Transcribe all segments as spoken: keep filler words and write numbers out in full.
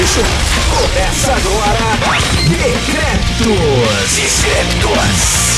bicho. Começa agora. Decretos. Decretos.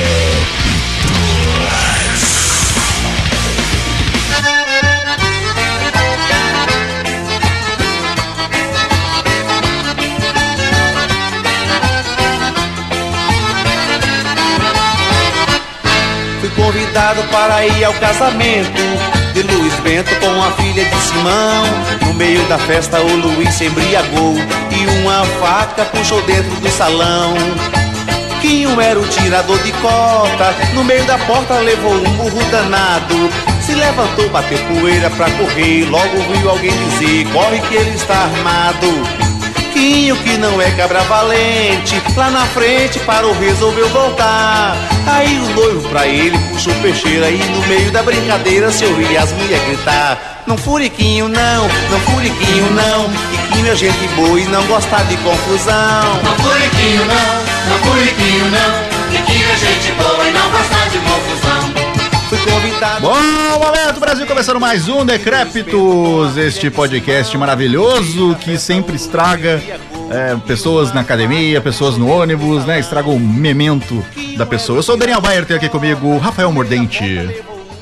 Fui convidado para ir ao casamento de Luiz Bento com a filha de Simão. No meio da festa o Luiz se embriagou e uma faca puxou dentro do salão. Quinho era o tirador de cota, no meio da porta levou um burro danado. Se levantou, bateu poeira pra correr, logo viu alguém dizer, corre que ele está armado. Quinho, que não é cabra valente, lá na frente parou, resolveu voltar. Aí o noivo pra ele puxou peixeira e no meio da brincadeira se ouvia as mulheres gritar: não furiquinho não, não furiquinho não, que Quinho é gente boa e não gosta de confusão. Não furiquinho não, não furiquinho não, que Quinho é gente boa e não gosta de confusão. Fui convidado. Bom momento, Brasil, começando mais um Decrépitos, este podcast maravilhoso que sempre estraga é, pessoas na academia, pessoas no ônibus, né? Estraga o memento da pessoa. Eu sou o Daniel Bayer, tem aqui comigo o Rafael Mordente. E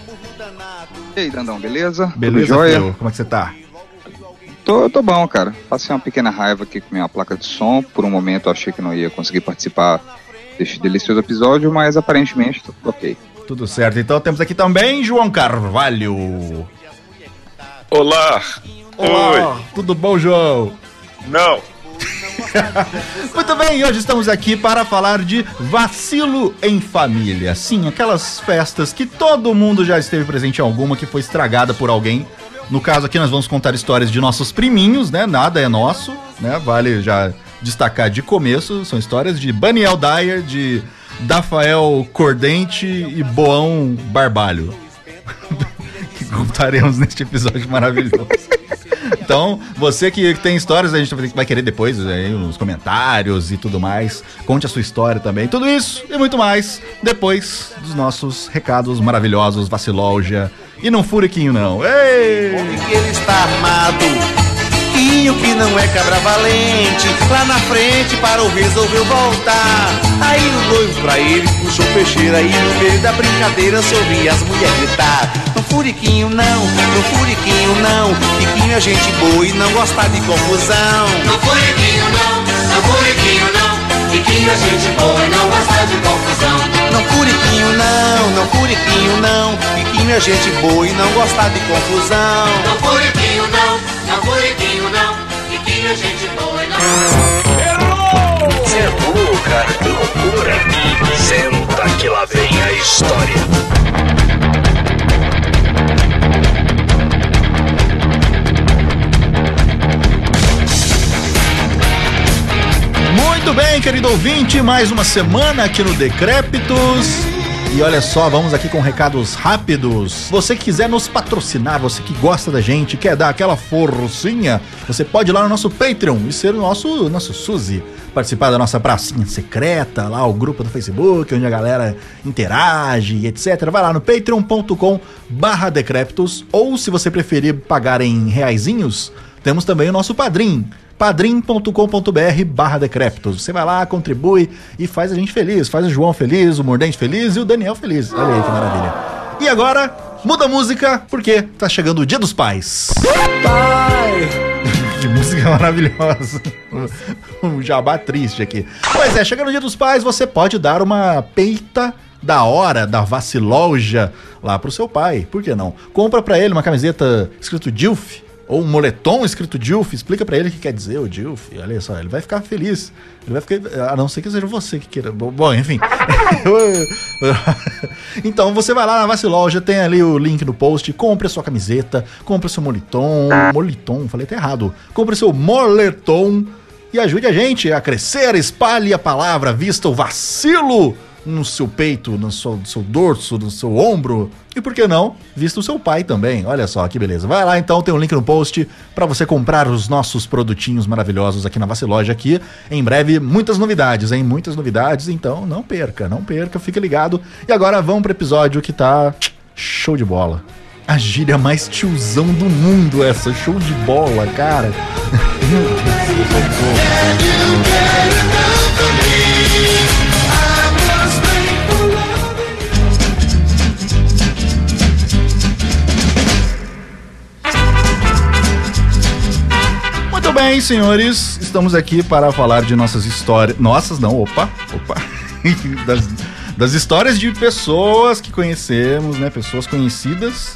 aí, Dandão, beleza? Beleza, Tudo jóia? Filho? Como é que você tá? Tô, tô bom, cara. Passei uma pequena raiva aqui com minha placa de som. Por um momento eu achei que não ia conseguir participar deste delicioso episódio, mas aparentemente tô ok. Tudo certo, então temos aqui também João Carvalho. Olá. Olá, Oi. Tudo bom, João? Não. Muito bem, hoje estamos aqui para falar de vacilo em família. Sim, aquelas festas que todo mundo já esteve presente em alguma, que foi estragada por alguém. No caso aqui nós vamos contar histórias de nossos priminhos, né? Nada é nosso, né? Vale já destacar de começo, são histórias de Daniel Dyer, de Rafael Cordente e Boão Barbalho, que contaremos neste episódio maravilhoso. Então, você que tem histórias, a gente vai querer depois aí nos comentários e tudo mais. Conte a sua história também. Tudo isso e muito mais depois dos nossos recados maravilhosos, Vacilógia. E não furiquinho não. Ei! Que ele está armado. Quinho, que não é cabra valente, lá na frente parou, resolveu voltar. Aí o noivo pra ele puxou peixeira e no meio da brincadeira se ouvia as mulheres gritar: não furiquinho não, não furiquinho não, que Quinho é gente boa e não gosta de confusão. Não furiquinho não, não furiquinho não, que Quinho é gente boa e não gosta de confusão. Não furiquinho não, não furiquinho não, que Quinho é gente boa e não gosta de confusão. Não furiquinho não, não furiquinho não, que Quinho é gente boa e não... Errou! Você é burro, cara, que loucura. Senta que lá vem a história. Muito bem, querido ouvinte, mais uma semana aqui no Decrépitos. E olha só, vamos aqui com recados rápidos. Você que quiser nos patrocinar, você que gosta da gente, quer dar aquela forcinha, você pode ir lá no nosso Patreon e ser o nosso, nosso Suzy. Participar da nossa pracinha secreta, lá o grupo do Facebook, onde a galera interage e etcétera. Vai lá no patreon ponto com barra decrépitos, ou se você preferir pagar em reaisinhos, temos também o nosso Padrim. padrim ponto com ponto br barra decrépitos. Você vai lá, contribui e faz a gente feliz. Faz o João feliz, o Mordente feliz e o Daniel feliz. Olha aí que maravilha. E agora, muda a música, porque tá chegando o Dia dos Pais. Pai! Que música maravilhosa. Um jabá triste aqui. Pois é, chegando o Dia dos Pais, você pode dar uma peita da hora, da vacilógia lá pro seu pai. Por que não? Compra pra ele uma camiseta escrito Dilf, ou um moletom escrito Dilf, explica pra ele o que quer dizer o Dilf, olha só, ele vai ficar feliz, ele vai ficar, a não ser que seja você que queira, bom, enfim. Então você vai lá na Vacilógia, tem ali o link no post, compre a sua camiseta, compre o seu moletom, moletom, falei até errado, compre o seu moletom e ajude a gente a crescer, espalhe a palavra, vista o vacilo no seu peito, no seu, no seu dorso, no seu ombro. E por que não, vista o seu pai também. Olha só que beleza. Vai lá então, tem um link no post para você comprar os nossos produtinhos maravilhosos aqui na Vacilógia. Aqui, em breve, muitas novidades, hein? Muitas novidades, então não perca, não perca, fica ligado. E agora vamos pro episódio que tá show de bola. A gíria mais tiozão do mundo, essa. Show de bola, cara. Meu Deus, muito bem, senhores. Estamos aqui para falar de nossas histórias. Nossas não, opa, opa. das, das histórias de pessoas que conhecemos, né? Pessoas conhecidas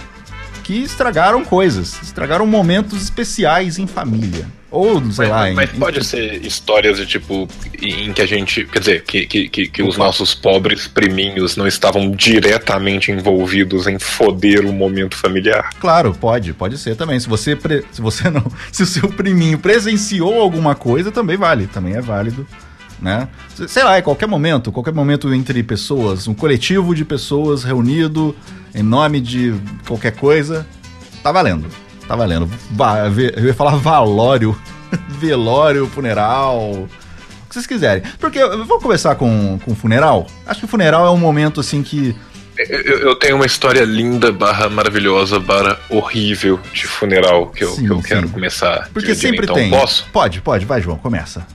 que estragaram coisas, estragaram momentos especiais em família. Ou, sei mas, lá... Mas em, pode em... ser histórias de tipo, em que a gente, quer dizer, que, que, que, que os nossos pobres priminhos não estavam diretamente envolvidos em foder o momento familiar. Claro, pode, pode ser também. Se você, pre... se você não... Se o seu priminho presenciou alguma coisa, também vale, também é válido, né? Sei lá, em qualquer momento, qualquer momento entre pessoas, um coletivo de pessoas reunido em nome de qualquer coisa, tá valendo, tá valendo. Eu ia falar valório, velório, funeral, o que vocês quiserem. Porque, vamos começar com o funeral? Acho que o funeral é um momento assim que... Eu, eu tenho uma história linda, barra maravilhosa, barra horrível de funeral que eu, sim, que eu sim. quero começar. Porque sempre então, tem. Posso? Pode, pode, vai, João, começa.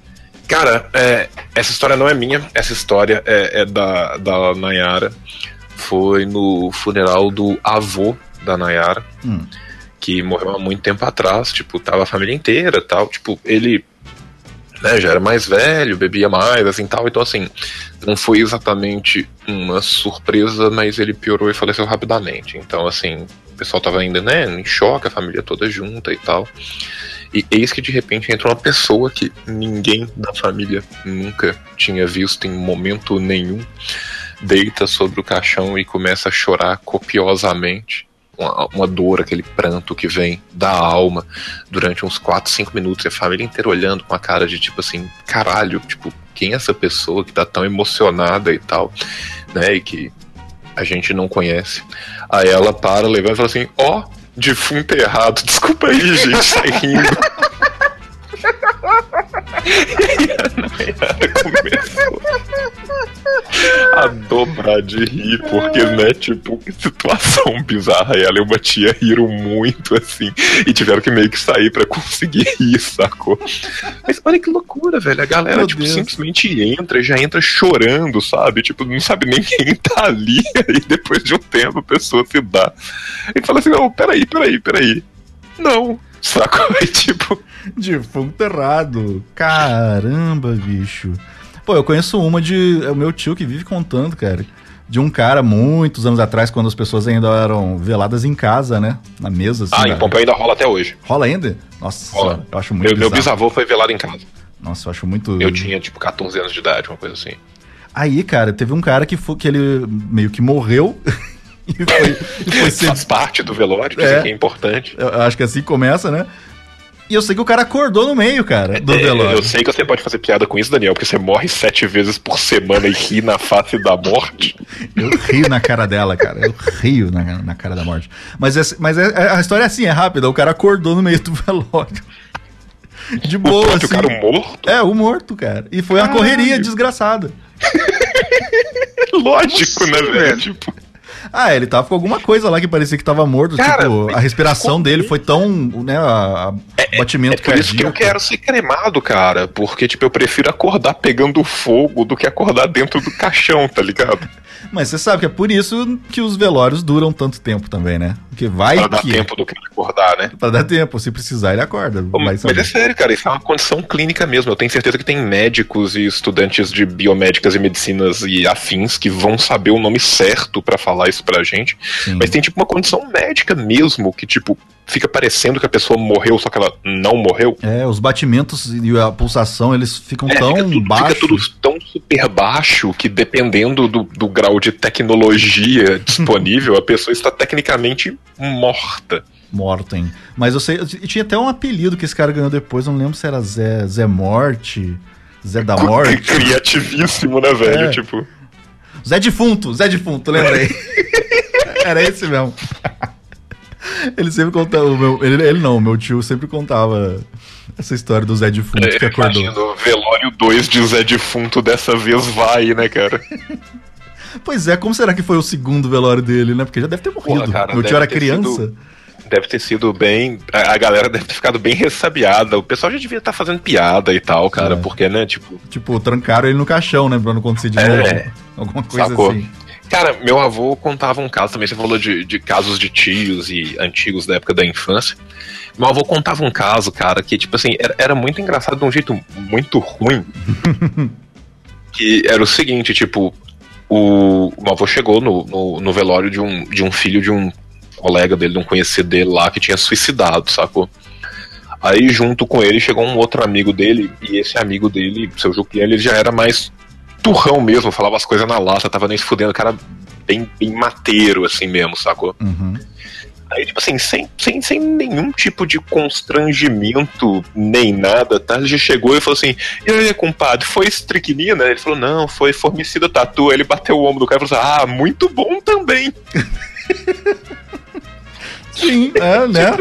Cara, é, essa história não é minha, essa história é, é da, da Nayara. Foi no funeral do avô da Nayara, hum. que morreu há muito tempo atrás, tipo, tava a família inteira, tal, tipo, ele, né, já era mais velho, bebia mais, assim, tal, então, assim, não foi exatamente uma surpresa, mas ele piorou e faleceu rapidamente, então, assim, o pessoal tava ainda, né, em choque, a família toda junta e tal, e eis que de repente entra uma pessoa que ninguém da família nunca tinha visto em momento nenhum, deita sobre o caixão e começa a chorar copiosamente, uma, uma dor, aquele pranto que vem da alma durante uns quatro, cinco minutos, e a família inteira olhando com a cara de tipo assim, caralho, tipo, quem é essa pessoa que tá tão emocionada e tal, né, e que a gente não conhece. Aí ela para, levanta e fala assim, ó, oh, defunto errado, desculpa aí, gente, sai rindo. E a Nayara começou a dobrar de rir, porque, né, tipo, que situação bizarra. E ela e uma tia riram muito, assim, e tiveram que meio que sair pra conseguir rir, sacou? Mas olha que loucura, velho. A galera, Meu tipo, Deus. simplesmente entra, já entra chorando, sabe? Tipo, não sabe nem quem tá ali. E depois de um tempo a pessoa se dá e fala assim, não, peraí, peraí, peraí. Não, sacou? E tipo... Defunto errado. Caramba, bicho. Pô, eu conheço uma de... É o meu tio que vive contando, cara. De um cara, muitos anos atrás, quando as pessoas ainda eram veladas em casa, né? Na mesa, assim. Ah, em Pompeu ainda rola até hoje. Rola ainda? Nossa, rola. Eu acho muito Meu, meu bisavô foi velado em casa. Nossa, eu acho muito... Eu tinha, tipo, catorze anos de idade, uma coisa assim. Aí, cara, teve um cara que, foi, que ele meio que morreu... e foi, e foi ser... Faz parte do velório, dizem é, que é importante. Eu acho que assim começa, né? E eu sei que o cara acordou no meio, cara, do é, velório. Eu sei que você pode fazer piada com isso, Daniel, porque você morre sete vezes por semana e ri na face da morte. Eu rio na cara dela, cara. Eu rio na, na cara da morte. Mas, é, mas é, a história é assim, é rápida. O cara acordou no meio do velório. De boa, o, assim. O cara morto? É, o morto, cara. E foi uma Ai. correria desgraçada. Lógico, Nossa, né, velho? Tipo... Ah, ele tava com alguma coisa lá que parecia que tava morto. Cara, tipo, a respiração dele foi tão, né, a, a é, batimento é, é por isso que eu quero ser cremado, cara. Porque, tipo, eu prefiro acordar pegando fogo do que acordar dentro do caixão, tá ligado? Mas você sabe que é por isso que os velórios duram tanto tempo também, né? Porque vai pra que... dar tempo do cara acordar, né? Pra dar tempo, se precisar ele acorda. Pô, mas é sério, cara, isso é uma condição clínica mesmo. Eu tenho certeza que tem médicos e estudantes de biomédicas e medicinas e afins que vão saber o nome certo pra falar isso pra gente. Sim. Mas tem tipo uma condição médica mesmo, que tipo, fica parecendo que a pessoa morreu, só que ela não morreu. É, os batimentos e a pulsação, eles ficam é, tão fica tudo, baixos. Fica tudo tão super baixo que dependendo do, do grau de tecnologia disponível, a pessoa está tecnicamente morta. Morta, hein? Mas eu sei, eu tinha até um apelido que esse cara ganhou depois, não lembro se era Zé, Zé Morte, Zé da Morte. Criativíssimo, né, velho? É. Tipo... Zé Defunto, Zé Defunto, lembrei. Era esse mesmo. Ele sempre contava, o meu, ele, ele não, o meu tio sempre contava essa história do Zé Defunto é, que acordou. Imagino, velório dois de Zé Defunto dessa vez vai, né, cara? Pois é, como será que foi o segundo velório dele, né? Porque já deve ter morrido. Porra, cara, Meu tio era criança. Sido, deve ter sido bem... A galera deve ter ficado bem ressabiada. O pessoal já devia estar fazendo piada e tal, cara. É. Porque, né, tipo... Tipo, trancaram ele no caixão, né? Pra não acontecer de é, novo. Alguma coisa sacou. assim. Cara, meu avô contava um caso também. Você falou de, de casos de tios e antigos da época da infância. Meu avô contava um caso, cara, que, tipo assim, era, era muito engraçado de um jeito muito ruim. Que era o seguinte, tipo, o, o meu avô chegou no, no, no velório de um, de um filho de um colega dele, de um conhecido dele lá, que tinha suicidado, sacou? Aí, junto com ele, chegou um outro amigo dele, e esse amigo dele, seu Juquinha, ele já era mais turrão mesmo, falava as coisas na lata, tava nem se fudendo, cara bem, bem mateiro, assim mesmo, sacou? Uhum. Aí, tipo assim, sem, sem, sem nenhum tipo de constrangimento, nem nada, tá? Ele já chegou e falou assim, e aí, compadre, foi estricnina? Ele falou, não, foi formicida tatu. Aí ele bateu o ombro do cara e falou assim, ah, muito bom também. Sim, é, né?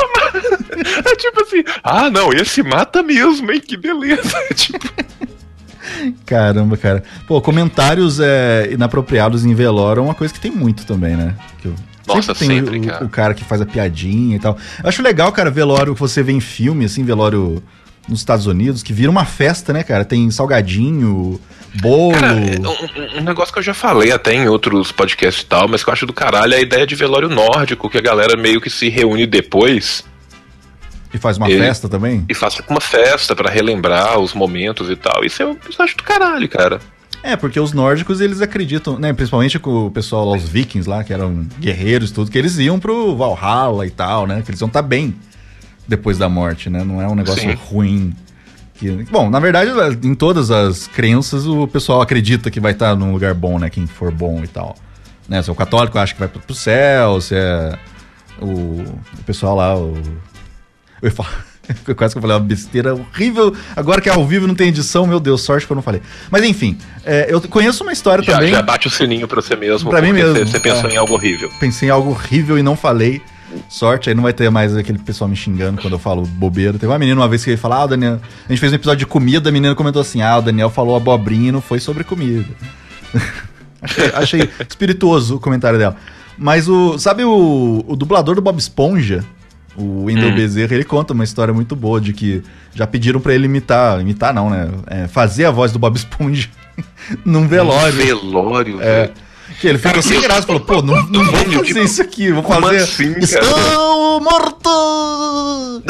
É tipo assim, ah, não, esse mata mesmo, hein, que beleza. Tipo... Caramba, cara. Pô, comentários é, inapropriados em velório é uma coisa que tem muito também, né? Que eu... Nossa, sempre tem sempre, o, cara. o cara que faz a piadinha e tal. Eu acho legal, cara, velório que você vê em filme, assim, velório nos Estados Unidos, que vira uma festa, né, cara? Tem salgadinho, bolo... Cara, um, um negócio que eu já falei até em outros podcasts e tal, mas que eu acho do caralho é a ideia de velório nórdico, que a galera meio que se reúne depois... E faz uma e, festa também? E faz tipo uma festa pra relembrar os momentos e tal. Isso eu, eu acho do caralho, cara. É, porque os nórdicos, eles acreditam, né, principalmente com o pessoal lá, os vikings lá, que eram guerreiros e tudo, que eles iam pro Valhalla e tal, né, que eles iam estar bem depois da morte, né, não é um negócio Sim. ruim. Que, bom, na verdade, em todas as crenças, o pessoal acredita que vai estar num lugar bom, né, quem for bom e tal. Né, se é o católico, acha que vai pro céu, se é o, o pessoal lá, o... Eu ia falar... Quase que eu falei uma besteira horrível. Agora que é ao vivo não tem edição, meu Deus, sorte que eu não falei. Mas enfim, é, eu conheço uma história já, também. Já bate o sininho pra você mesmo. Pra mim mesmo. Você pensou é, em algo horrível. Pensei em algo horrível e não falei. Sorte, aí não vai ter mais aquele pessoal me xingando quando eu falo bobeira. Teve uma menina uma vez que ia falar, ah, o Daniel... A gente fez um episódio de comida, a menina comentou assim, ah, o Daniel falou abobrinha e não foi sobre comida. achei, achei espirituoso o comentário dela. Mas o... Sabe o, o dublador do Bob Esponja? O Wendell hum. Bezerra, ele conta uma história muito boa de que já pediram pra ele imitar, imitar não, né? É, fazer a voz do Bob Esponja num velório. Um velório, é, velho. Que ele ficou sem graça, falou, pô, não, não vou fazer tipo, isso aqui, vou fazer... Assim, Estou morto!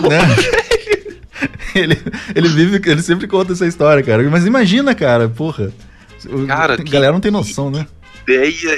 Né? ele, ele vive, ele sempre conta essa história, cara. Mas imagina, cara, porra. Cara, a galera não tem noção, né? Ideia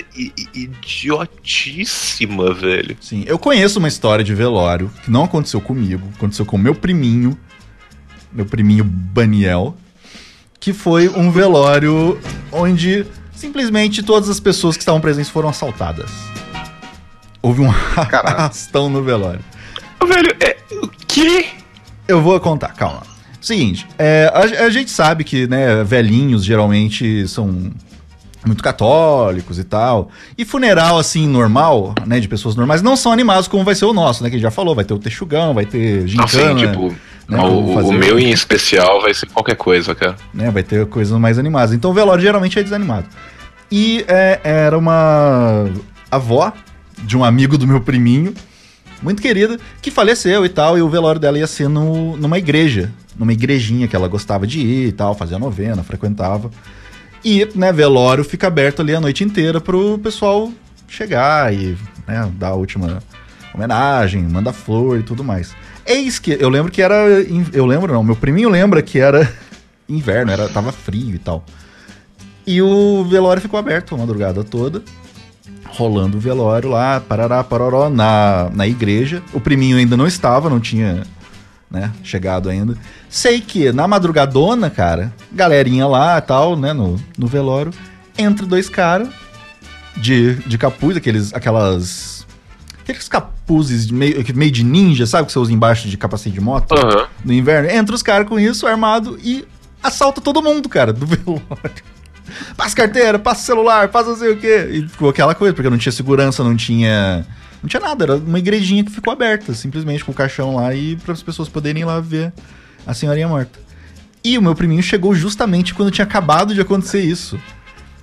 idiotíssima, velho. Sim, eu conheço uma história de velório que não aconteceu comigo, aconteceu com meu priminho, meu priminho Baniel, que foi um velório onde simplesmente todas as pessoas que estavam presentes foram assaltadas. Houve um arrastão no velório. Velho, é... o quê? Eu vou contar, calma. Seguinte, é, a, a gente sabe que, né, velhinhos geralmente são... muito católicos e tal. E funeral, assim, normal, né, de pessoas normais, não são animados como vai ser o nosso, né, que a gente já falou, vai ter o texugão, vai ter gincana. Assim, tipo, né, o, o meu em especial vai ser qualquer coisa, cara. Né, vai ter coisas mais animadas. Então o velório geralmente é desanimado. E é, era uma avó de um amigo do meu priminho, muito querida, que faleceu e tal, e o velório dela ia ser no, numa igreja, numa igrejinha que ela gostava de ir e tal, fazia novena, frequentava. E, né, velório fica aberto ali a noite inteira pro pessoal chegar e, né, dar a última homenagem, mandar flor e tudo mais. Eis que, eu lembro que era, eu lembro não, meu priminho lembra que era inverno, era, tava frio e tal. E o velório ficou aberto a madrugada toda, rolando o velório lá, parará, paroró, na, na igreja. O priminho ainda não estava, não tinha... né, chegado ainda. Sei que na madrugadona, cara, galerinha lá e tal, né, no, no velório, entra dois caras de, de capuz, aqueles, aquelas... Aqueles capuzes de meio, meio de ninja, sabe, que você usa embaixo de capacete de moto? Uhum. No inverno. Entra os caras com isso, armado, e assalta todo mundo, cara, do velório. Passa carteira, passa celular, passa não sei o quê. E ficou aquela coisa, porque não tinha segurança, não tinha... Não tinha nada, era uma igrejinha que ficou aberta, simplesmente com o caixão lá e para as pessoas poderem ir lá ver a senhorinha morta. E o meu priminho chegou justamente quando tinha acabado de acontecer isso.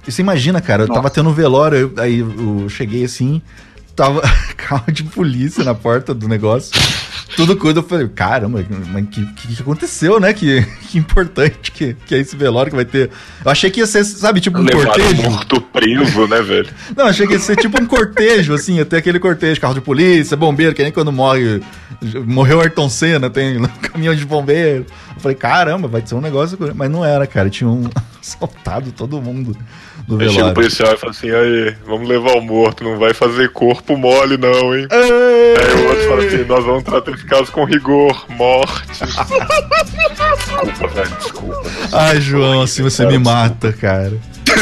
E você imagina, cara, eu Nossa. tava tendo um velório, eu, aí eu cheguei assim, tava carro de polícia na porta do negócio, tudo coisa, eu falei, caramba, mas que, que, que aconteceu, né? Que, que importante que, que é esse velório que vai ter. Eu achei que ia ser, sabe, tipo um Levaram cortejo. morto preso, né, velho? Não, achei que ia ser tipo um cortejo, assim, ia ter aquele cortejo, carro de polícia, bombeiro, que nem quando morre, morreu Ayrton Senna, tem um caminhão de bombeiro. Eu falei, caramba, vai ser um negócio, mas não era, cara, tinha um assaltado todo mundo do velório. Aí chega o policial e fala assim, aí, vamos levar o morto, não vai fazer corpo mole não, hein? Ei! Aí o outro fala assim, nós vamos tratar esse caso com rigor, morte. Desculpa, velho, desculpa. Ai, João, assim você me mata, cara.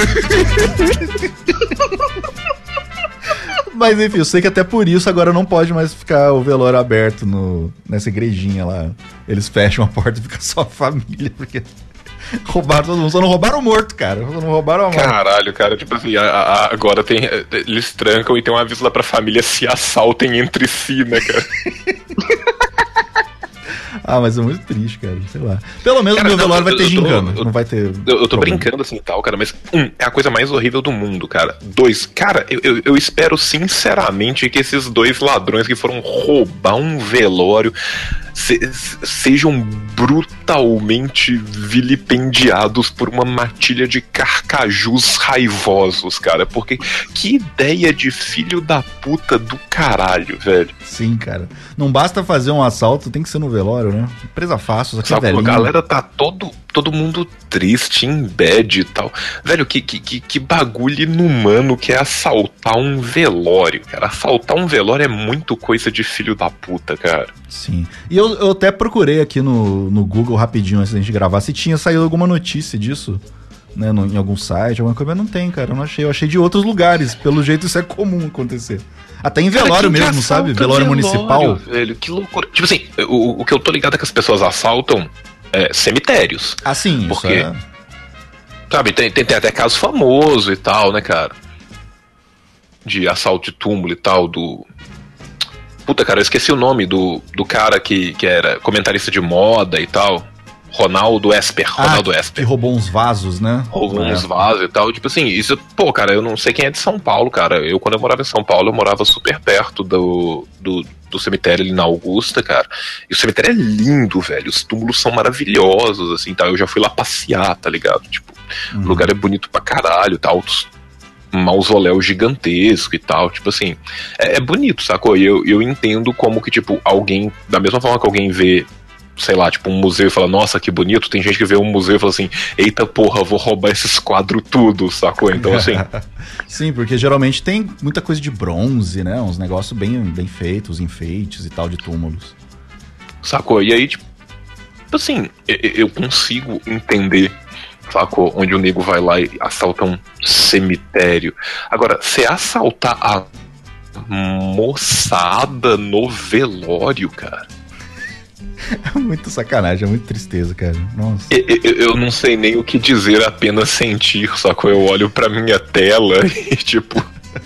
Mas enfim, eu sei que até por isso agora não pode mais ficar o velório aberto no, nessa igrejinha lá. Eles fecham a porta e fica só a família, porque roubaram todo mundo. Só não roubaram o morto, cara. Só não roubaram a morte. Caralho, cara, tipo assim, a, a, agora tem. Eles trancam e tem um aviso lá pra família se assaltem entre si, né, cara? Ah, mas é muito triste, cara, sei lá. Pelo menos o meu velório vai ter gincana, não vai ter... Eu, eu tô problema. brincando assim e tal, cara, mas um, é a coisa mais horrível do mundo, cara. Dois, cara, eu, eu, eu espero sinceramente que esses dois ladrões que foram roubar um velório se, sejam brutalmente vilipendiados por uma matilha de carcajus raivosos, cara, porque que ideia de filho da puta do caralho, velho. Sim, cara. Não basta fazer um assalto, tem que ser no velório, né? Presa fácil, isso aqui é velhinho. A galera tá todo, todo mundo triste, em bad e tal. Velho, que, que, que bagulho inumano que é assaltar um velório, cara. Assaltar um velório é muito coisa de filho da puta, cara. Sim. E eu, eu até procurei aqui no, no Google rapidinho antes da gente gravar se tinha saído alguma notícia disso, né, no, em algum site, alguma coisa, mas não tem, cara. Eu não achei. Eu achei de outros lugares. Pelo jeito isso é comum acontecer. Até em velório cara, mesmo, sabe? Velório, velório municipal. Velho, que loucura. Tipo assim, o, o que eu tô ligado é que as pessoas assaltam é, cemitérios. Ah, sim, porque, isso é... Sabe, tem, tem, tem até caso famoso e tal, né, cara? De assalto de túmulo e tal, do... Puta, cara, eu esqueci o nome do, do cara que, que era comentarista de moda e tal. Ronaldo Esper, ah, Ronaldo Esper. Que roubou uns vasos, né? Roubou é. uns vasos e tal. Tipo assim, isso, pô, cara, eu não sei quem é de São Paulo, cara. Eu, quando eu morava em São Paulo, eu morava super perto do, do, do cemitério ali na Augusta, cara. E o cemitério é lindo, velho. Os túmulos são maravilhosos, assim, tá? Eu já fui lá passear, tá ligado? Tipo, uhum. O lugar é bonito pra caralho, tá? Altos mausoléu gigantesco e tal, tipo assim, é, é bonito, sacou? E eu, eu entendo como que, tipo, alguém, da mesma forma que alguém vê, sei lá, tipo, um museu e fala, nossa, que bonito, tem gente que vê um museu e fala assim, eita porra, vou roubar esses quadros tudo, sacou? Então, assim... Sim, porque geralmente tem muita coisa de bronze, né? Uns negócios bem, bem feitos, enfeites e tal, de túmulos. Sacou? E aí, tipo, assim, eu, eu consigo entender, sacou? Onde o nego vai lá e assalta um cemitério. Agora, você assaltar a moçada no velório, cara... É muito sacanagem, é muito tristeza, cara. Nossa. Eu, eu, eu não sei nem o que dizer, apenas sentir, sacou? Eu olho pra minha tela e tipo...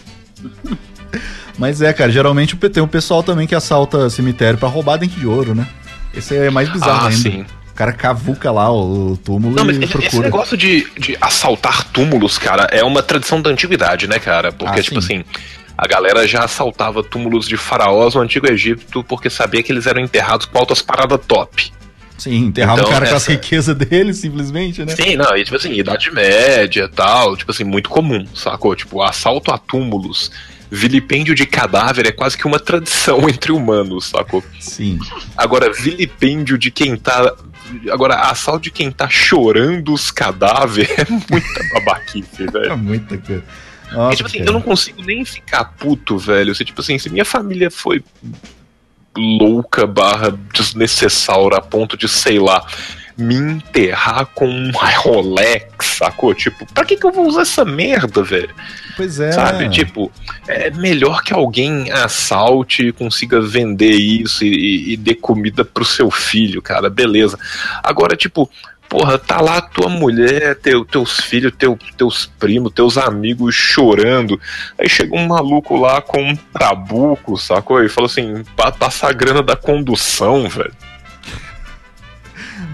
Mas é, cara, geralmente tem um pessoal também que assalta cemitério pra roubar dente de ouro, né? Esse é mais bizarro ah, ainda. Sim. O cara cavuca lá o túmulo não, e mas procura. Esse negócio de, de assaltar túmulos, cara, é uma tradição da antiguidade, né, cara? Porque, ah, tipo sim. assim... A galera já assaltava túmulos de faraós no Antigo Egito porque sabia que eles eram enterrados com altas paradas top. Sim, enterrava então, o cara essa... com as riquezas dele, simplesmente, né? Sim, não, e tipo assim, Idade Média e tal, tipo assim, muito comum, sacou? Tipo, assalto a túmulos, vilipêndio de cadáver é quase que uma tradição entre humanos, sacou? Sim. Agora, vilipêndio de quem tá... Agora, assalto de quem tá chorando os cadáveres é muita babaquice, velho. É muita coisa. Nossa, tipo assim, eu não consigo nem ficar puto, velho. Se, tipo assim, se minha família foi louca barra desnecessária a ponto de, sei lá, me enterrar com um Rolex, sacou? Tipo, pra que que eu vou usar essa merda, velho? Pois é. Sabe, tipo, é melhor que alguém assalte e consiga vender isso e, e, e dê comida pro seu filho, cara, beleza. Agora, tipo... Porra, tá lá tua mulher, teu, teus filhos, teu, teus primos, teus amigos chorando. Aí chega um maluco lá com um trabuco, sacou? E fala assim, passa a grana da condução, velho.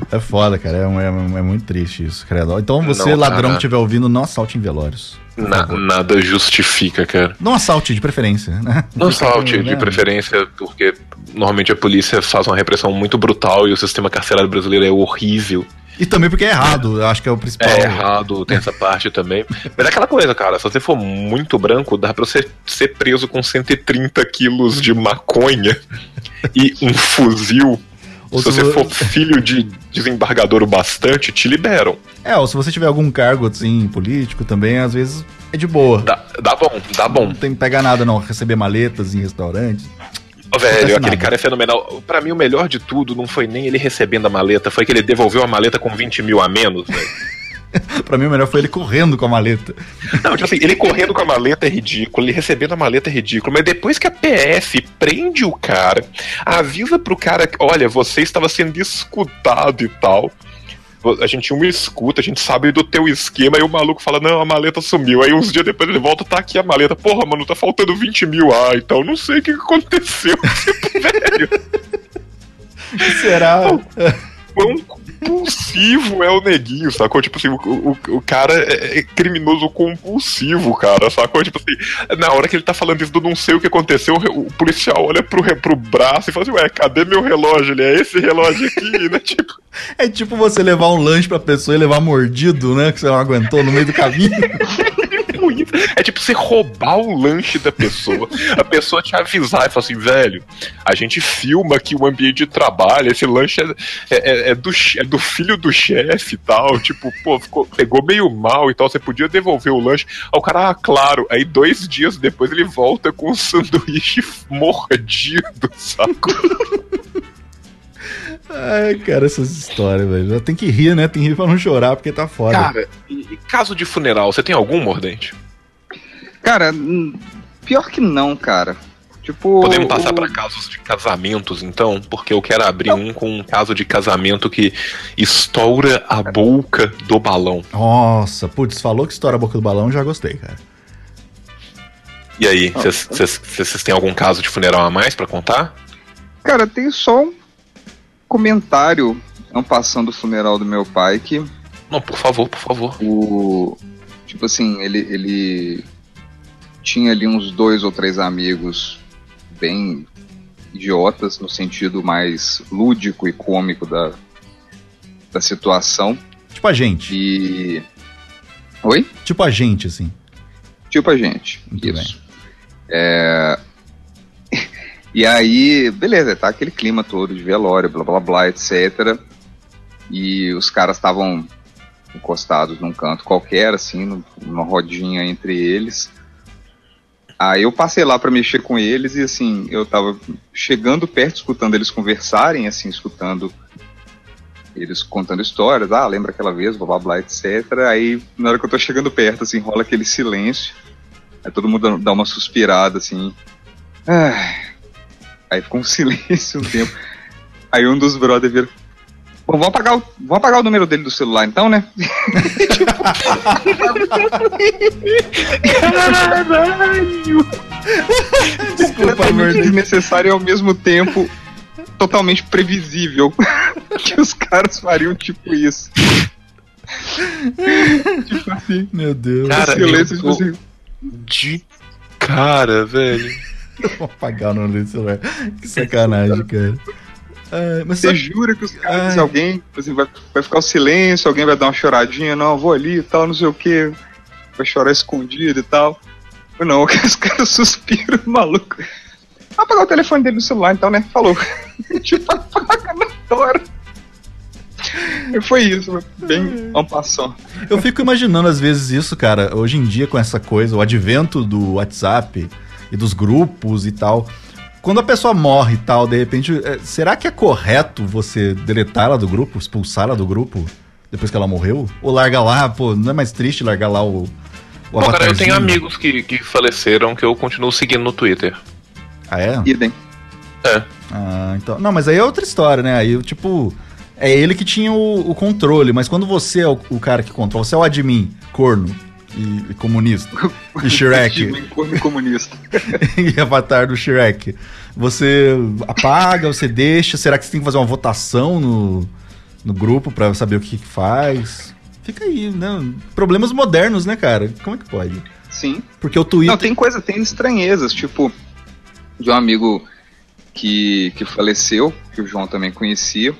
É foda, cara. É, é, é muito triste isso, credo. Então você, Não, ladrão cara. que estiver ouvindo, não assalte em velórios. Na- nada justifica, cara. Não assalte, de preferência, né? Não Fica, assalte, né? de preferência, porque normalmente a polícia faz uma repressão muito brutal e o sistema carcerário brasileiro é horrível. E também porque é errado, eu acho que é o principal. É errado, tem essa parte também. Mas é aquela coisa, cara, se você for muito branco, dá pra você ser preso com cento e trinta quilos de maconha e um fuzil. Ou se se você vo- for filho de desembargador o bastante, te liberam. É, ou se você tiver algum cargo, assim, político também, às vezes é de boa. Dá, dá bom, dá bom. Não tem que pegar nada, não. Receber maletas em restaurantes. Ô, velho, acontece aquele nada. cara é fenomenal. Pra mim, o melhor de tudo não foi nem ele recebendo a maleta, foi que ele devolveu a maleta com vinte mil a menos, velho. Pra mim, o melhor foi ele correndo com a maleta. Não, tipo assim, ele correndo com a maleta é ridículo, ele recebendo a maleta é ridículo, mas depois que a P F prende o cara, avisa pro cara que, olha, você estava sendo escutado e tal. A gente tinha uma escuta, a gente sabe do teu esquema, e o maluco fala, não, a maleta sumiu. Aí uns dias depois ele volta, tá aqui a maleta. Porra, mano, tá faltando vinte mil. Ah, então não sei o que aconteceu. Velho, O que será? quão compulsivo é o neguinho, sacou? Tipo assim, o, o, o cara é é criminoso compulsivo, cara, sacou? Tipo assim, na hora que ele tá falando isso do não sei o que aconteceu, o, o policial olha pro, re- pro braço e fala assim, ué, cadê meu relógio? Ele é esse relógio aqui, né? Tipo, É tipo você levar um lanche pra pessoa e levar mordido, né? Que você não aguentou no meio do caminho. muito. É tipo você roubar o lanche da pessoa, a pessoa te avisar e falar assim, velho, a gente filma aqui o ambiente de trabalho, esse lanche é, é, é, do, che- é do filho do chefe e tal, tipo, pô, ficou, pegou meio mal e tal, você podia devolver o lanche. Aí o cara, ah, claro, aí dois dias depois ele volta com um sanduíche mordido, saco? Ai, cara, essas histórias, velho. Tem que rir, né? Tem que rir pra não chorar, porque tá foda. Cara, e, e caso de funeral, você tem algum, Mordente? Cara, hum, pior que não, cara. Tipo. Podemos passar o- pra casos de casamentos, então? Porque eu quero abrir um com um caso de casamento que estoura a boca do balão. Nossa, putz, falou que estoura a boca do balão, já gostei, cara. E aí, vocês têm algum caso de funeral a mais pra contar? Cara, tem só um comentário não passando o funeral do meu pai que Não, por favor, por favor. o. Tipo assim, ele, ele tinha ali uns dois ou três amigos bem idiotas, no sentido mais lúdico e cômico da, da situação. Tipo a gente. E. Oi? Tipo a gente, assim. Tipo a gente. Muito Isso. É... E aí, beleza, tá aquele clima todo de velório, blá blá blá, etcétera. E os caras estavam encostados num canto qualquer, assim, num- numa rodinha entre eles. Aí eu passei lá pra mexer com eles e, assim, eu tava chegando perto, escutando eles conversarem, assim, escutando eles contando histórias. Ah, lembra aquela vez, blá blá blá, etcétera. Aí, na hora que eu tô chegando perto, assim, rola aquele silêncio. Aí todo mundo dá uma suspirada, assim. Ai. Aí ficou um silêncio um tempo. Aí um dos brothers vira. Bom, vamos apagar, o, vamos apagar o número dele do celular então, né? Caralho! Completamente desnecessário e ao mesmo tempo totalmente previsível que os caras fariam tipo isso. Tipo assim. Meu Deus. Cara, silêncio, eu tipo tô assim. de cara, velho. Vou apagar o nome do celular. Que sacanagem, cara. Ah, mas Você só... jura que os caras, Ai. se alguém, assim, vai, vai ficar o silêncio, alguém vai dar uma choradinha, não, eu vou ali e tal, não sei o que, vai chorar escondido e tal. Não, os caras suspiram, maluco. Vai apagar o telefone dele no celular então, né? Falou. Tipo, apaga na hora. E foi isso, bem en passant. Eu fico imaginando às vezes isso, cara, hoje em dia com essa coisa, o advento do WhatsApp e dos grupos e tal. Quando a pessoa morre e tal, de repente, é, será que é correto você deletar ela do grupo, expulsar ela do grupo depois que ela morreu? Ou larga lá, pô, não é mais triste largar lá o, o Bom, cara, eu tenho avatarzinho? amigos que, que faleceram que eu continuo seguindo no Twitter. Ah, é? Idem. É. Ah, então. Não, mas aí é outra história, né? Aí, tipo, é ele que tinha o, o controle, mas quando você é o, o cara que controla, você é o admin, corno e, e comunista, e Shrek, Corno comunista. e avatar do Shrek, você apaga, você deixa, será que você tem que fazer uma votação no, no grupo pra saber o que, que faz. Fica aí, né? Problemas modernos, né, cara? Como é que pode? Sim. Porque o Twitter... Não, tem coisa, tem estranhezas, tipo, de um amigo que, que faleceu, que o João também conhecia,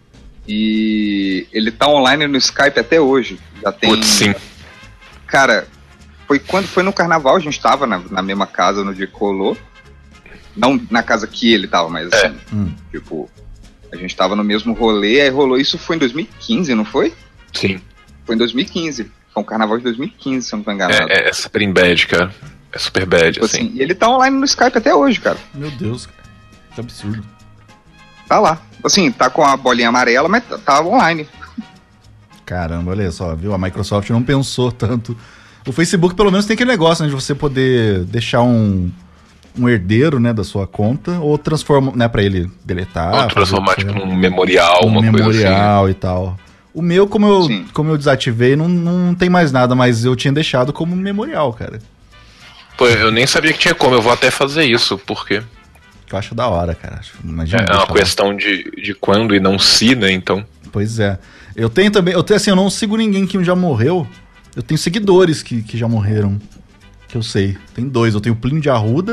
e ele tá online no Skype até hoje. Já tem... Putz, sim. Cara, foi quando foi no carnaval, a gente tava na, na mesma casa no dia que rolou. Não na casa que ele tava, mas assim, É. Hum. tipo, a gente tava no mesmo rolê, aí rolou, isso foi em dois mil e quinze, não foi? Sim. Foi em dois mil e quinze. Foi um carnaval de dois mil e quinze, se eu não tô enganado. É, é super bad, cara. É super bad, Tipo assim. assim, e ele tá online no Skype até hoje, cara. Meu Deus, cara. Que absurdo. Tá lá. Assim, tá com a bolinha amarela, mas tá, tá online. Caramba, olha só, viu? A Microsoft não pensou tanto. O Facebook, pelo menos, tem aquele negócio, né, de você poder deixar um, um herdeiro, né, da sua conta, ou transforma, né, pra ele deletar. Ou transformar, fazer, tipo, num memorial, um uma coisa assim. memorial e tal. O meu, como eu, Sim. como eu desativei, não, não tem mais nada, mas eu tinha deixado como memorial, cara. Pô, eu nem sabia que tinha como, eu vou até fazer isso, porque Que eu acho da hora, cara. Acho- Imagina. é uma deixar lá. questão de, de quando e não se, né, então... Pois é. Eu tenho também, eu tenho assim, eu não sigo ninguém que já morreu. Eu tenho seguidores que, que já morreram. Que eu sei. Tem dois. Eu tenho o Plínio de Arruda,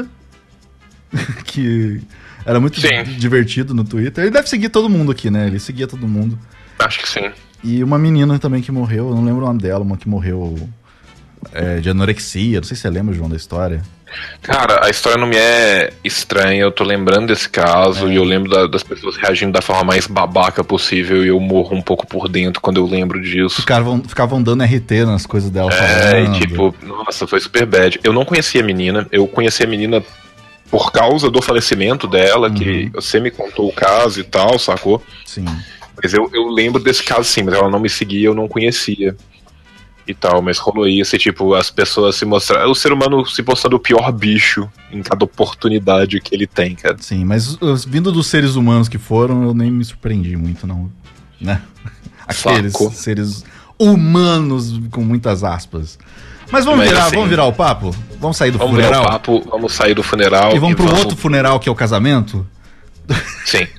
que era muito Sim. divertido no Twitter. Ele deve seguir todo mundo aqui, né? Ele seguia todo mundo. Acho que sim. E uma menina também que morreu, eu não lembro o nome dela, uma que morreu é, de anorexia. Não sei se você lembra, João, da história. Cara, a história não me é estranha, eu tô lembrando desse caso É. e eu lembro da- das pessoas reagindo da forma mais babaca possível e eu morro um pouco por dentro quando eu lembro disso. Ficavam, ficavam dando R T nas coisas dela. É, e falando. tipo, nossa, foi super bad. Eu não conhecia a menina, eu conheci a menina por causa do falecimento dela, que você me contou o caso e tal, sacou? Sim. Mas eu, eu lembro desse caso sim, mas ela não me seguia, eu não conhecia. E tal, mas rolou isso e tipo, as pessoas se mostraram. O ser humano se mostrando o pior bicho em cada oportunidade que ele tem, cara. Sim, mas os- vindo dos seres humanos que foram, eu nem me surpreendi muito, não. Né? Aqueles Saco. seres humanos com muitas aspas. Mas vamos Mas, virar, assim, vamos virar o papo? Vamos sair do Vamos ver o funeral? papo, vamos sair do funeral. E vamos pro outro funeral que é o casamento? Sim.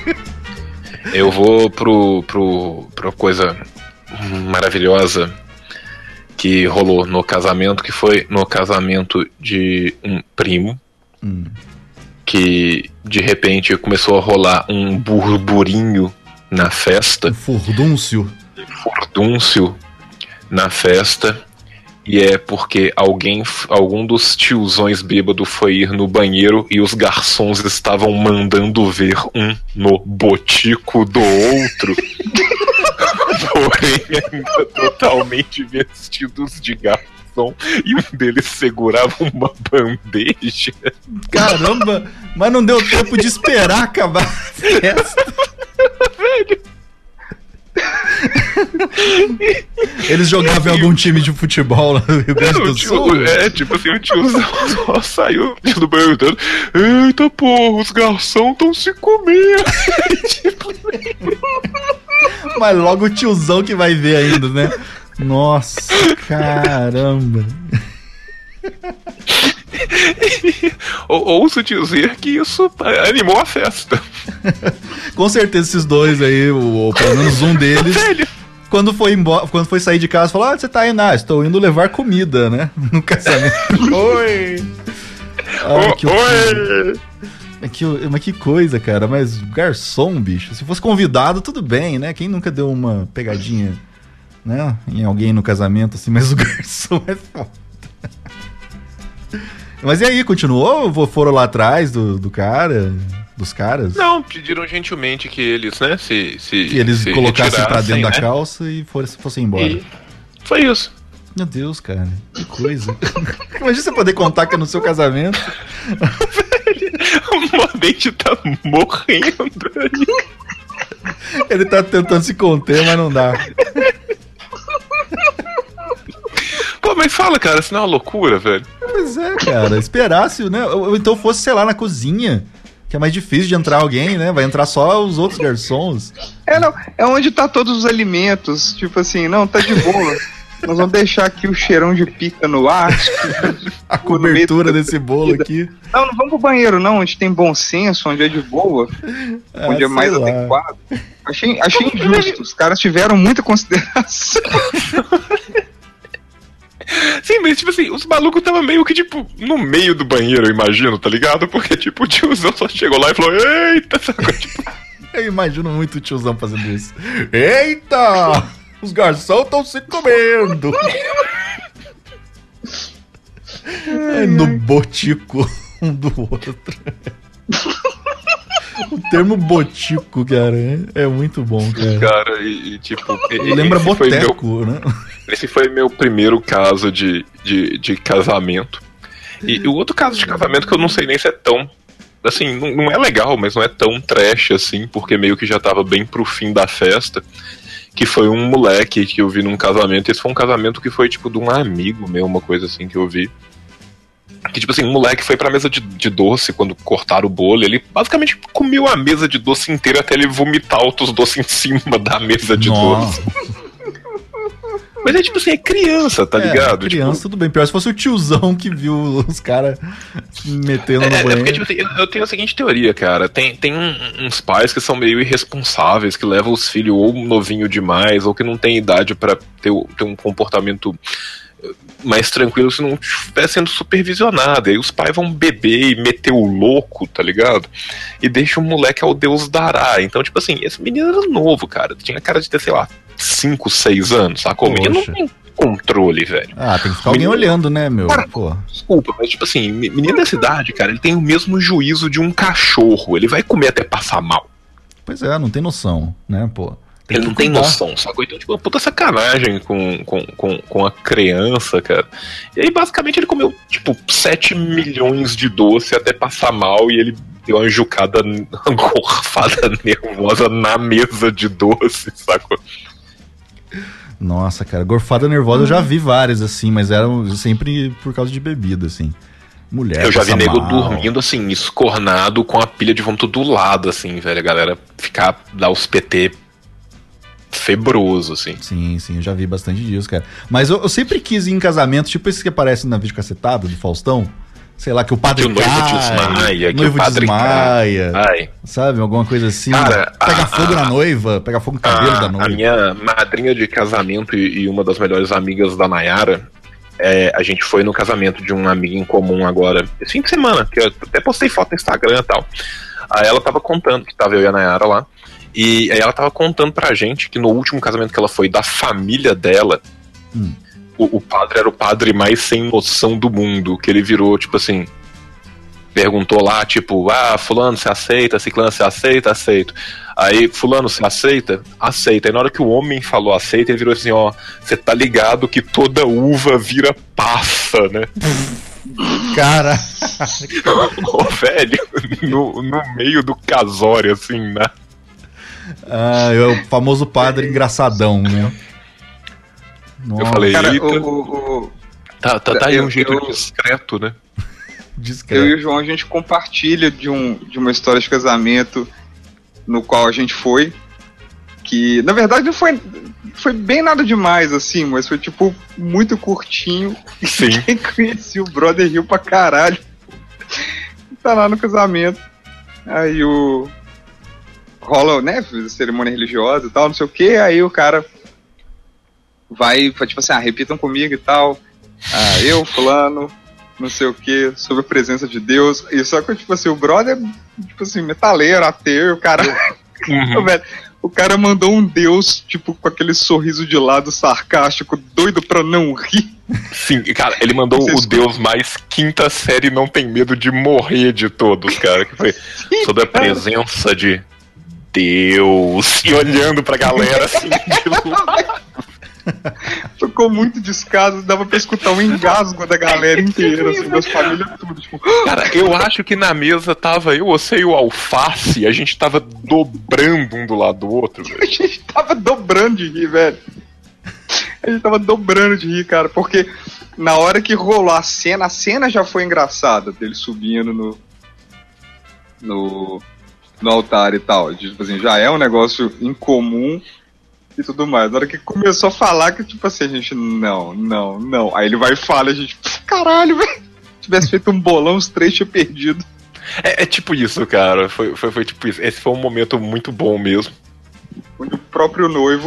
Eu vou pro, pro, pro coisa maravilhosa que rolou no casamento, que foi no casamento de um primo, Hum. que de repente começou a rolar um burburinho na festa, O furdúncio. furdúncio na festa, e é porque alguém, algum dos tiozões bêbados foi ir no banheiro e os garçons estavam mandando ver um no botico do outro. Porém, ainda totalmente vestidos de garçom, e um deles segurava uma bandeja. Caramba, mas não deu tempo de esperar acabar a festa. Eles jogavam em algum time de futebol lá no Rio Grande O do tio- Sul? é, tipo assim, o tiozão só saiu do banheiro gritando: eita porra, os garçons estão se comendo. Tipo, Mas logo o tiozão que vai ver ainda, né? Nossa, caramba. ou- ouso dizer que isso animou a festa. Com certeza esses dois aí, o, ou pelo menos um deles, Velho, quando foi embora, quando foi sair de casa, falou: ah, você tá indo? Ah, estou indo levar comida, né? No casamento. oi! Ai, que horrível. Oi! É que, mas que coisa, cara. Mas garçom, bicho, se fosse convidado, tudo bem, né? Quem nunca deu uma pegadinha, né? Em alguém no casamento, assim, mas o garçom é foda. Mas e aí, continuou? Ou foram lá atrás do, do cara? Dos caras? Não, pediram gentilmente que eles, né, se, se Que eles se colocassem pra dentro retirassem, da né? calça e fossem, fossem embora. E foi isso. Meu Deus, cara. Que coisa. Imagina você poder contar que é no seu casamento. O Mordente tá morrendo ali. Ele tá tentando se conter, mas não dá. Pô, mas fala, cara, isso não é uma loucura, velho. Pois é, cara. Esperasse, né? Ou, ou então fosse, sei lá, na cozinha. Que é mais difícil de entrar alguém, né? Vai entrar só os outros garçons. É, não, é onde tá todos os alimentos. Tipo assim, não, tá de boa. Nós vamos deixar aqui o cheirão de pica no ar. A cobertura desse bolo aqui. Não, não vamos pro banheiro, não. Onde tem bom senso, onde é de boa, ah, onde é mais lá. adequado. Achei, achei injusto. Os caras tiveram muita consideração. Sim, mas tipo assim, os malucos estavam meio que tipo no meio do banheiro, eu imagino, tá ligado? Porque tipo o tiozão só chegou lá e falou: eita, sabe? Tipo... Eu imagino muito o tiozão fazendo isso. Eita! Os garçons estão se comendo! É, no botico um do outro. O termo botico, cara, é, é muito bom, cara. Cara, e, e tipo... Lembra boteco, meu, né? Esse foi meu primeiro caso de, de, de casamento. E, e o outro caso de casamento que eu não sei nem se é tão... Assim, não, não é legal, mas não é tão trash assim, porque meio que já tava bem pro fim da festa. Que foi um moleque que eu vi num casamento. Esse foi um casamento que foi tipo de um amigo meu, uma coisa assim que eu vi. Que tipo assim, um moleque foi pra mesa de, de doce quando cortaram o bolo. Ele basicamente comeu a mesa de doce inteira até ele vomitar outros doces em cima da mesa de Nossa. doce. Mas é tipo assim, é criança, tá é, ligado? Criança, tipo... tudo bem. Pior se fosse o tiozão que viu os caras metendo é, no é, banheiro. Porque, tipo assim, eu tenho a seguinte teoria, cara. Tem, tem um, uns pais que são meio irresponsáveis, que levam os filhos ou novinho demais, ou que não tem idade pra ter, ter um comportamento mais tranquilo se não estiver sendo supervisionado. Aí os pais vão beber e meter o louco, tá ligado? E deixa o moleque ao Deus dará. Então, tipo assim, esse menino era novo, cara. Tinha cara de ter, sei lá, cinco, seis anos, sacou? O menino não tem controle, velho. Ah, tem que ficar alguém menino... olhando, né, meu? Cara, pô. Desculpa, mas tipo assim, menino dessa idade, cara, ele tem o mesmo juízo de um cachorro. Ele vai comer até passar mal. Pois é, não tem noção, né, pô? Tem ele não tem noção, sacou? Então, tipo, uma puta sacanagem com, com, com, com a criança, cara. E aí, basicamente, ele comeu, tipo, sete milhões de doce até passar mal e ele deu uma jucada, uma gorfada nervosa na mesa de doce, sacou? Nossa, cara, gorfada nervosa eu já vi várias, assim, mas eram sempre por causa de bebida, assim. Mulher, eu já vi nego mal. dormindo, assim, escornado com a pilha de vômito do lado, assim, velho. A galera ficar, dar os P T febroso, assim. Sim, sim, eu já vi bastante disso, cara. Mas eu, eu sempre quis ir em casamento, tipo esses que aparecem na videocassetada do Faustão. Sei lá, que o padre que o noivo cai, desmaia, que noivo o padre desmaia, cai. sabe? Alguma coisa assim. Cara, pega a, fogo a, na noiva, pega fogo no cabelo a, da noiva. A minha madrinha de casamento e, e uma das melhores amigas da Nayara, é, a gente foi no casamento de um amigo em comum agora, esse fim de semana, que eu até postei foto no Instagram e tal. Aí ela tava contando que tava eu e a Nayara lá, e aí ela tava contando pra gente que no último casamento que ela foi da família dela, hum. o, o padre era o padre mais sem noção do mundo, que ele virou, tipo assim, perguntou lá, tipo, ah, fulano, você aceita? Ciclano, você aceita? Aceito. Aí, fulano, você aceita? Aceita. Aí na hora que o homem falou aceita, ele virou assim, ó, você tá ligado que toda uva vira passa, né? Cara. Ô, velho, no, no meio do casório, assim, né? Ah, é o famoso padre engraçadão, né? Nossa. Eu falei, cara, eita, o, o, o... Tá, tá, tá aí eu, um jeito eu... discreto, né? Discreto. Eu e o João, a gente compartilha de, um, de uma história de casamento no qual a gente foi, que na verdade não foi, foi bem nada demais, assim, mas foi tipo muito curtinho. Sim. E quem conhecia o brother riu pra caralho. Tá lá no casamento. Aí o... rola, né, cerimônia religiosa e tal, não sei o que, aí o cara vai, tipo assim, ah, repitam comigo e tal. Ah, eu, fulano, não sei o que, sobre a presença de Deus. E só que, tipo assim, o brother, tipo assim, metaleiro, ateu, o cara... Uhum. Velho, o cara mandou um Deus, tipo, com aquele sorriso de lado sarcástico, doido pra não rir. Sim, cara, ele mandou Vocês... o Deus mais quinta série não tem medo de morrer de todos, cara. Que foi Sim, sobre a presença de Deus. E olhando pra galera assim, de lado. Ficou muito descaso, dava pra escutar um engasgo da galera inteira, assim, das famílias tudo. Tipo... Cara, eu acho que na mesa tava eu, você e o Alface, e a gente tava dobrando um do lado do outro, velho. A gente tava dobrando de rir, velho. A gente tava dobrando de rir, cara, porque na hora que rolou a cena, a cena já foi engraçada, dele subindo no no, no altar e tal. Tipo assim, já é um negócio incomum. e tudo mais. Na hora que começou a falar, que tipo assim, a gente, não, não, não. Aí ele vai e fala, a gente, caralho, velho. Se tivesse feito um bolão, os três tinham perdido. É, é tipo isso, cara. Foi, foi, foi tipo isso. Esse foi um momento muito bom mesmo. Onde o próprio noivo.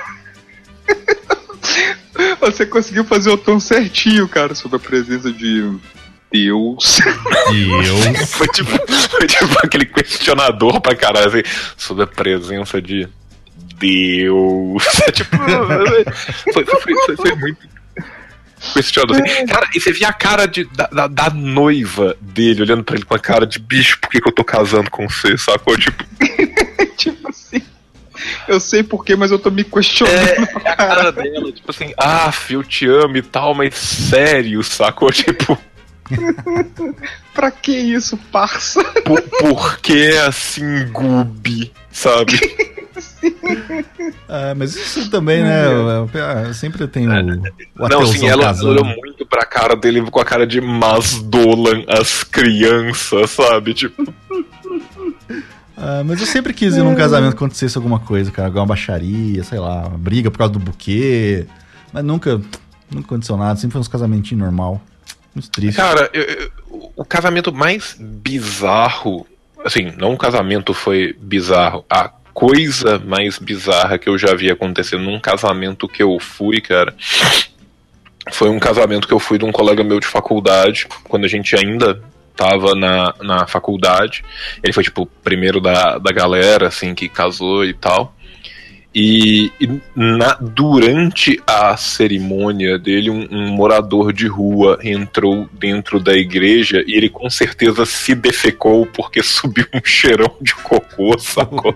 Você conseguiu fazer o tom certinho, cara, sobre a presença de Deus. Deus. Foi tipo, foi tipo aquele questionador pra caralho, assim, sobre a presença de Deus. É tipo. Foi, foi, foi, foi muito questionador. Assim. Cara, e você via a cara de, da, da, da noiva dele olhando pra ele com a cara de bicho, por que, que eu tô casando com você, sacou? Tipo. Tipo assim. Eu sei porquê, mas eu tô me questionando. É, é a cara dela, tipo assim, ah, eu te amo e tal, mas sério, sacou? Tipo. Pra que isso, parça? Por, por que assim, Gubi, sabe? Ah, mas isso também, né? Eu sempre tem o, o Não, sim, ela casando. olhou muito pra cara dele com a cara de Masdolan, as crianças, sabe? Tipo. Ah, mas eu sempre quis ir num casamento que acontecesse alguma coisa, cara. Alguma baixaria, sei lá, uma briga por causa do buquê. Mas nunca, nunca aconteceu nada. Sempre foi uns casamentinhos normal. Muito triste. Cara, eu, eu, o casamento mais bizarro. Assim, não o casamento foi bizarro. A coisa mais bizarra que eu já vi acontecer num casamento que eu fui, cara. Foi um casamento que eu fui de um colega meu de faculdade. Quando a gente ainda tava na, na faculdade. Ele foi, tipo, o primeiro da, da galera, assim, que casou e tal. E, e na, durante a cerimônia dele, um, um morador de rua entrou dentro da igreja e ele com certeza se defecou porque subiu um cheirão de cocô, sacou?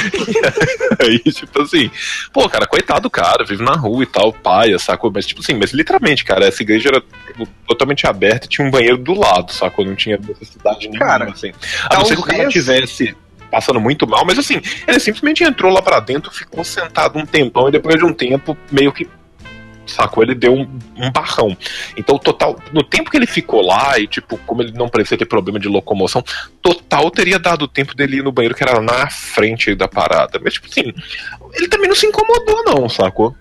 E aí, tipo assim, pô, cara, coitado do cara, vive na rua e tal, paia, sacou? Mas, tipo assim, mas literalmente, cara, essa igreja era totalmente aberta e tinha um banheiro do lado, sacou? Não tinha necessidade nenhuma, cara, assim. A não ser que o cara tivesse passando muito mal, mas assim, ele simplesmente entrou lá pra dentro, ficou sentado um tempão e depois de um tempo, meio que, sacou, ele deu um, um barrão. Então, total, no tempo que ele ficou lá e, tipo, como ele não parecia ter problema de locomoção, total teria dado tempo dele ir no banheiro, que era na frente da parada. Mas, tipo assim, ele também não se incomodou não, sacou?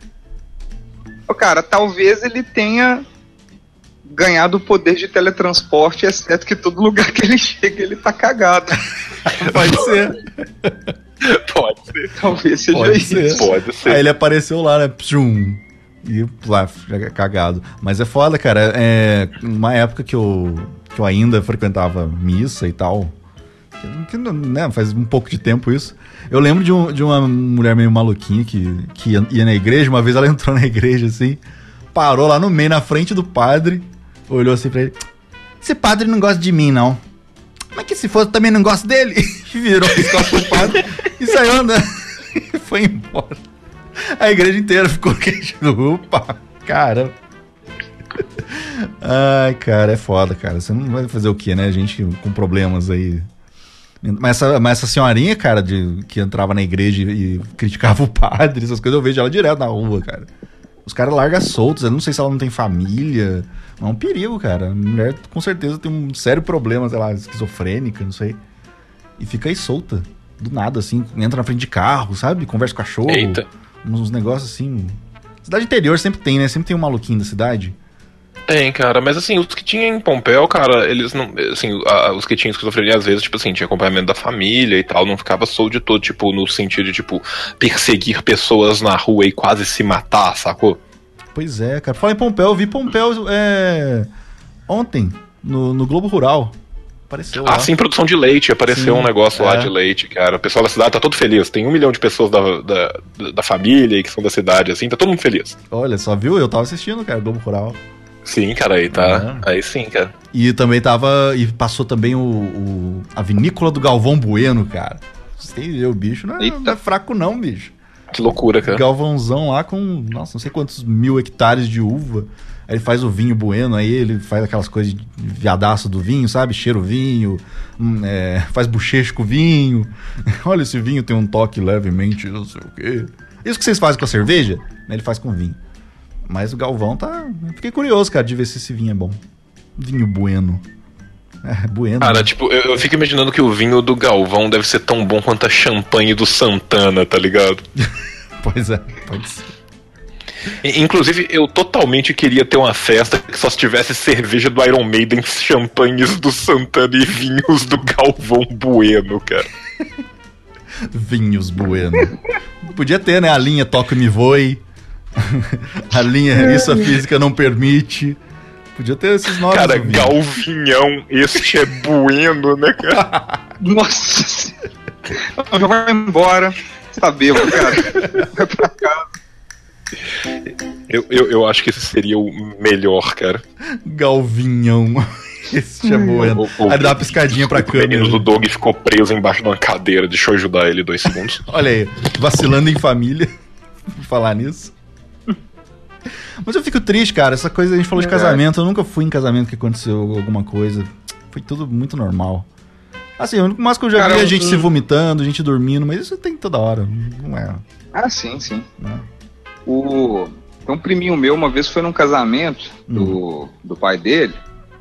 Cara, talvez ele tenha ganhado o poder de teletransporte, exceto que todo lugar que ele chega, ele tá cagado. Pode ser. Pode ser. Talvez seja Pode isso. ser. Pode ser. Aí ele apareceu lá, né? Pshum, e lá, cagado. Mas é foda, cara. É, numa época que eu, que eu ainda frequentava missa e tal, que, né, faz um pouco de tempo isso. Eu lembro de, um, de uma mulher meio maluquinha que, que ia, ia na igreja. Uma vez ela entrou na igreja assim, parou lá no meio, na frente do padre, olhou assim pra ele: esse padre não gosta de mim, não. Mas que se fosse, eu também não gosto dele. E virou as costas pro padre e saiu andando. E foi embora. A igreja inteira ficou queixando. Opa, cara. Ai, cara, é foda, cara. Você não vai fazer o quê, né? A gente com problemas aí. Mas essa, mas essa senhorinha, cara, de, que entrava na igreja e, e criticava o padre, essas coisas, eu vejo ela direto na rua, cara. Os caras largam soltos, eu não sei se ela não tem família. É um perigo, cara. A mulher com certeza tem um sério problema, sei lá, esquizofrênica, não sei. E fica aí solta, do nada, assim. Entra na frente de carro, sabe? Conversa com o cachorro. Eita. Uns negócios assim. Cidade interior sempre tem, né? Sempre tem um maluquinho da cidade. Tem, cara, mas assim, os que tinham em Pompéu, cara, eles não. Assim, a, os que tinham esquizofrenia, às vezes, tipo assim, tinha acompanhamento da família e tal, não ficava solto de todo, tipo, no sentido de, tipo, perseguir pessoas na rua e quase se matar, sacou? Pois é, cara. Fala em Pompéu, eu vi Pompéu é, ontem, no, no Globo Rural. Apareceu lá. Ah, sim, produção de leite, apareceu Sim, um negócio é. lá de leite, cara. O pessoal da cidade tá todo feliz. Tem um milhão de pessoas da, da, da família e que são da cidade, assim, tá todo mundo feliz. Olha, só viu? Eu tava assistindo, cara, Globo Rural. Sim, cara, aí tá. Aí sim, cara. E também tava. E passou também o, o a vinícola do Galvão Bueno, cara. Você vê, o bicho não é, não é fraco, não, bicho. Que loucura, cara. Galvãozão lá com, nossa, não sei quantos mil hectares de uva. Aí ele faz o vinho bueno, aí ele faz aquelas coisas de viadaço do vinho, sabe? Cheira o vinho, hum, é, faz bochecho com o vinho. Olha, esse vinho tem um toque levemente, não sei o quê. Isso que vocês fazem com a cerveja, né, ele faz com vinho. Mas o Galvão tá... Fiquei curioso, cara, de ver se esse vinho é bom. Vinho bueno. É, bueno. Cara, tipo, eu, eu fico imaginando que o vinho do Galvão deve ser tão bom quanto a champanhe do Santana, tá ligado? Pois é, pode ser. Inclusive, eu totalmente queria ter uma festa que só tivesse cerveja do Iron Maiden, champanhes do Santana e vinhos do Galvão Bueno, cara. Vinhos Bueno. Podia ter, né? A linha Toca Me Voe. A linha Isso a Física Não Permite. Podia ter esses nomes. Cara, Galvinhão, este é bueno, né, cara? Nossa. Já vai embora. Você tá bêbado, cara. Vai pra casa. Eu, eu, eu acho que esse seria o melhor, cara. Galvinhão. Esse é bueno. Aí dá uma piscadinha pra câmera. O menino do Doug ficou preso embaixo de uma cadeira. Deixa eu ajudar ele dois segundos. Olha aí, vacilando em família. Vou falar nisso. Mas eu fico triste, cara. Essa coisa, a gente falou de casamento. Eu nunca fui em casamento que aconteceu alguma coisa. Foi tudo muito normal. Assim, o único mais que eu já cara, vi é a gente um... se vomitando, a gente dormindo. Mas isso tem toda hora. Não é. Ah, sim, sim. O... Um priminho meu uma vez foi num casamento do, hum. do pai dele.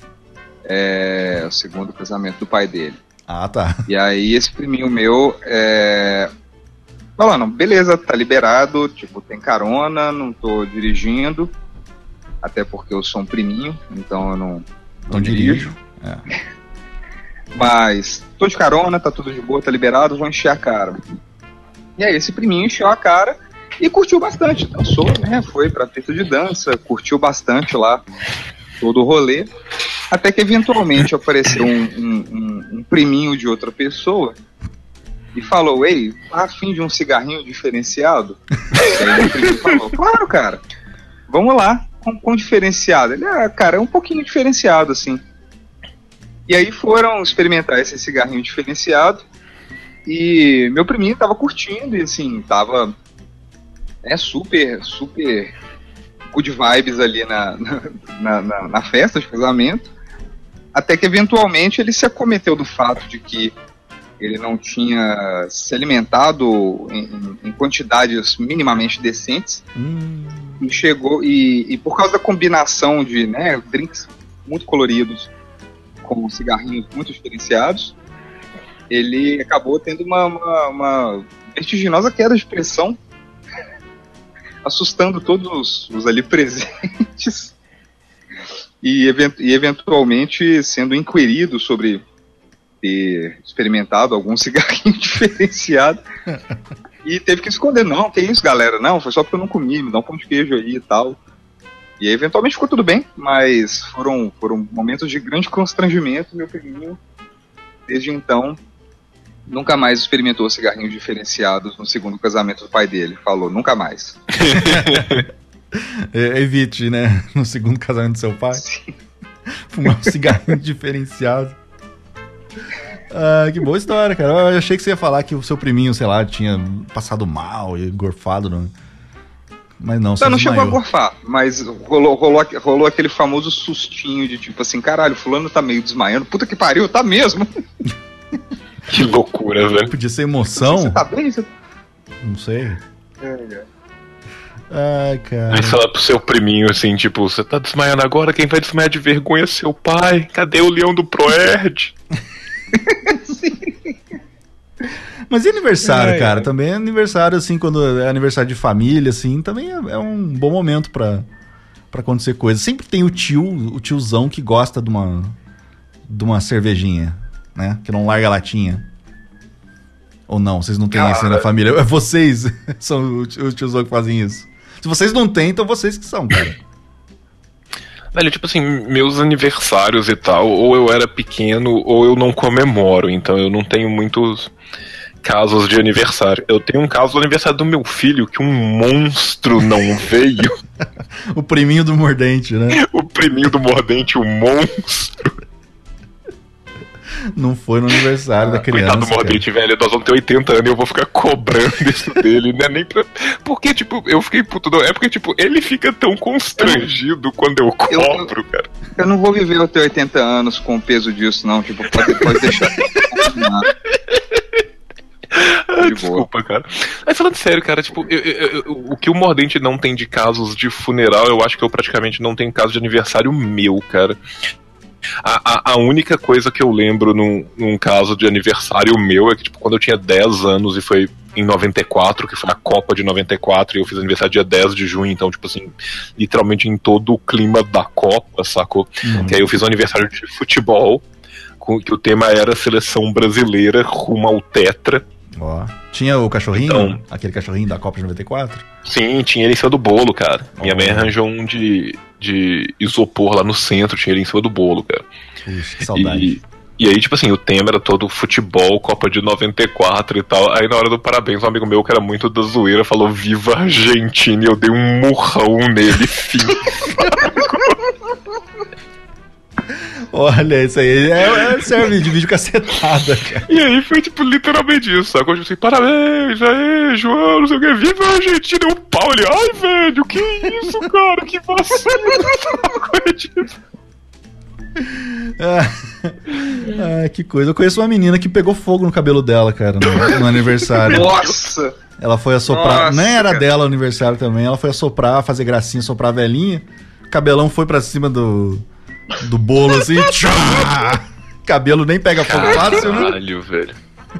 É o segundo casamento do pai dele. Ah, tá. E aí esse priminho meu é... falando, beleza, tá liberado, tipo, tem carona, não tô dirigindo, até porque eu sou um priminho, então eu não, não, não dirijo. É. Mas tô de carona, tá tudo de boa, tá liberado, vou encher a cara. E aí esse priminho encheu a cara e curtiu bastante, dançou, né? Foi pra pista de dança, curtiu bastante lá todo o rolê. Até que eventualmente apareceu um, um, um, um priminho de outra pessoa e falou, ei, tá afim de um cigarrinho diferenciado? E aí o priminho falou, claro, cara, vamos lá, com, com diferenciado. Ele, ah, cara, é um pouquinho diferenciado, assim. E aí foram experimentar esse cigarrinho diferenciado e meu priminho tava curtindo e, assim, tava né, super, super good vibes ali na, na, na, na festa de casamento. Até que, eventualmente, ele se acometeu do fato de que ele não tinha se alimentado em, em quantidades minimamente decentes. Hum. E chegou... E, e por causa da combinação de né, drinks muito coloridos com cigarrinhos muito diferenciados, ele acabou tendo uma, uma, uma vertiginosa queda de pressão, assustando todos os, os ali presentes. E, event- e eventualmente sendo inquirido sobre ter experimentado algum cigarrinho diferenciado e teve que esconder, não, que isso galera, não, foi só porque eu não comi, me dá um pão de queijo aí e tal. E aí, eventualmente ficou tudo bem, mas foram, foram momentos de grande constrangimento. Meu priminho, desde então, nunca mais experimentou cigarrinhos diferenciados no segundo casamento do pai dele, falou, nunca mais. Evite, né? No segundo casamento do seu pai. Sim. Fumar um cigarrinho diferenciado. Ah, que boa história, cara. Eu achei que você ia falar que o seu priminho, sei lá, tinha passado mal e gorfado. No... Mas não, você não, não chegou a gorfar, mas rolou, rolou, rolou aquele famoso sustinho de tipo assim, caralho, fulano tá meio desmaiando. Puta que pariu, tá mesmo. Que loucura, velho. Podia ser emoção. Você tá bem? Você... Não sei. É, é. Ai, cara. Aí fala pro seu priminho assim, tipo, você tá desmaiando agora? Quem vai desmaiar de vergonha é seu pai. Cadê o leão do Proerd? Mas e aniversário, é, cara? É. Também é aniversário, assim, quando é aniversário de família, assim, também é, é um bom momento pra, pra acontecer coisa. Sempre tem o tio, o tiozão que gosta de uma, de uma cervejinha, né? Que não larga a latinha. Ou não, vocês não têm cara, isso aí na família. Vocês são os tiozão que fazem isso. Se vocês não têm, então vocês que são, cara. Velho, tipo assim, meus aniversários e tal, ou eu era pequeno, ou eu não comemoro. Então eu não tenho muitos casos de aniversário. Eu tenho um caso do aniversário do meu filho, que um monstro não veio. O priminho do Mordente, né? O priminho do Mordente, o monstro. Não foi no aniversário ah, da criança. Coitado do Mordente, velho, nós vamos ter oitenta anos e eu vou ficar cobrando isso dele, né? Nem pra... Porque, tipo, eu fiquei puto. Não. É porque, tipo, ele fica tão constrangido eu, quando eu cobro, eu, cara. Eu não vou viver até oitenta anos com o peso disso, não. Tipo, pode, pode deixar. Ah, desculpa, cara. Mas falando sério, cara, tipo, eu, eu, eu, o que o Mordente não tem de casos de funeral, eu acho que eu praticamente não tenho caso de aniversário meu, cara. A, a, a única coisa que eu lembro num, num caso de aniversário meu é que, tipo, quando eu tinha dez anos e foi em noventa e quatro, que foi a Copa de noventa e quatro, e eu fiz aniversário dia dez de junho, então, tipo assim, literalmente em todo o clima da Copa, sacou? Uhum. Que aí eu fiz um aniversário de futebol, com, que o tema era Seleção Brasileira rumo ao Tetra. Ó. Tinha o cachorrinho? Então, aquele cachorrinho da Copa de noventa e quatro? Sim, tinha ele em cima do bolo, cara. Oh. Minha mãe arranjou um de, de isopor lá no centro, tinha ele em cima do bolo, cara. Puxa, que saudade. E, e aí, tipo assim, o tema era todo futebol, Copa de noventa e quatro e tal. Aí na hora do parabéns, um amigo meu que era muito da zoeira falou Viva Argentina, e eu dei um murrão nele, fim. Olha, isso aí é, é, serve de vídeo cacetada, cara. E aí foi, tipo, literalmente isso, sacou? Tipo assim, parabéns, aí, João, não sei o que, viva a Argentina, e o pau, ele, ai, velho, que isso, cara, que vacilo, ah, ah, que coisa. Eu conheço uma menina que pegou fogo no cabelo dela, cara, no, no aniversário. Nossa! Ela foi assoprar, Nossa, nem era cara. dela o aniversário também, ela foi assoprar, fazer gracinha, soprar a velhinha, o cabelão foi pra cima do... do bolo assim, tchá! Cabelo nem pega fogo fácil, né? Caralho, velho.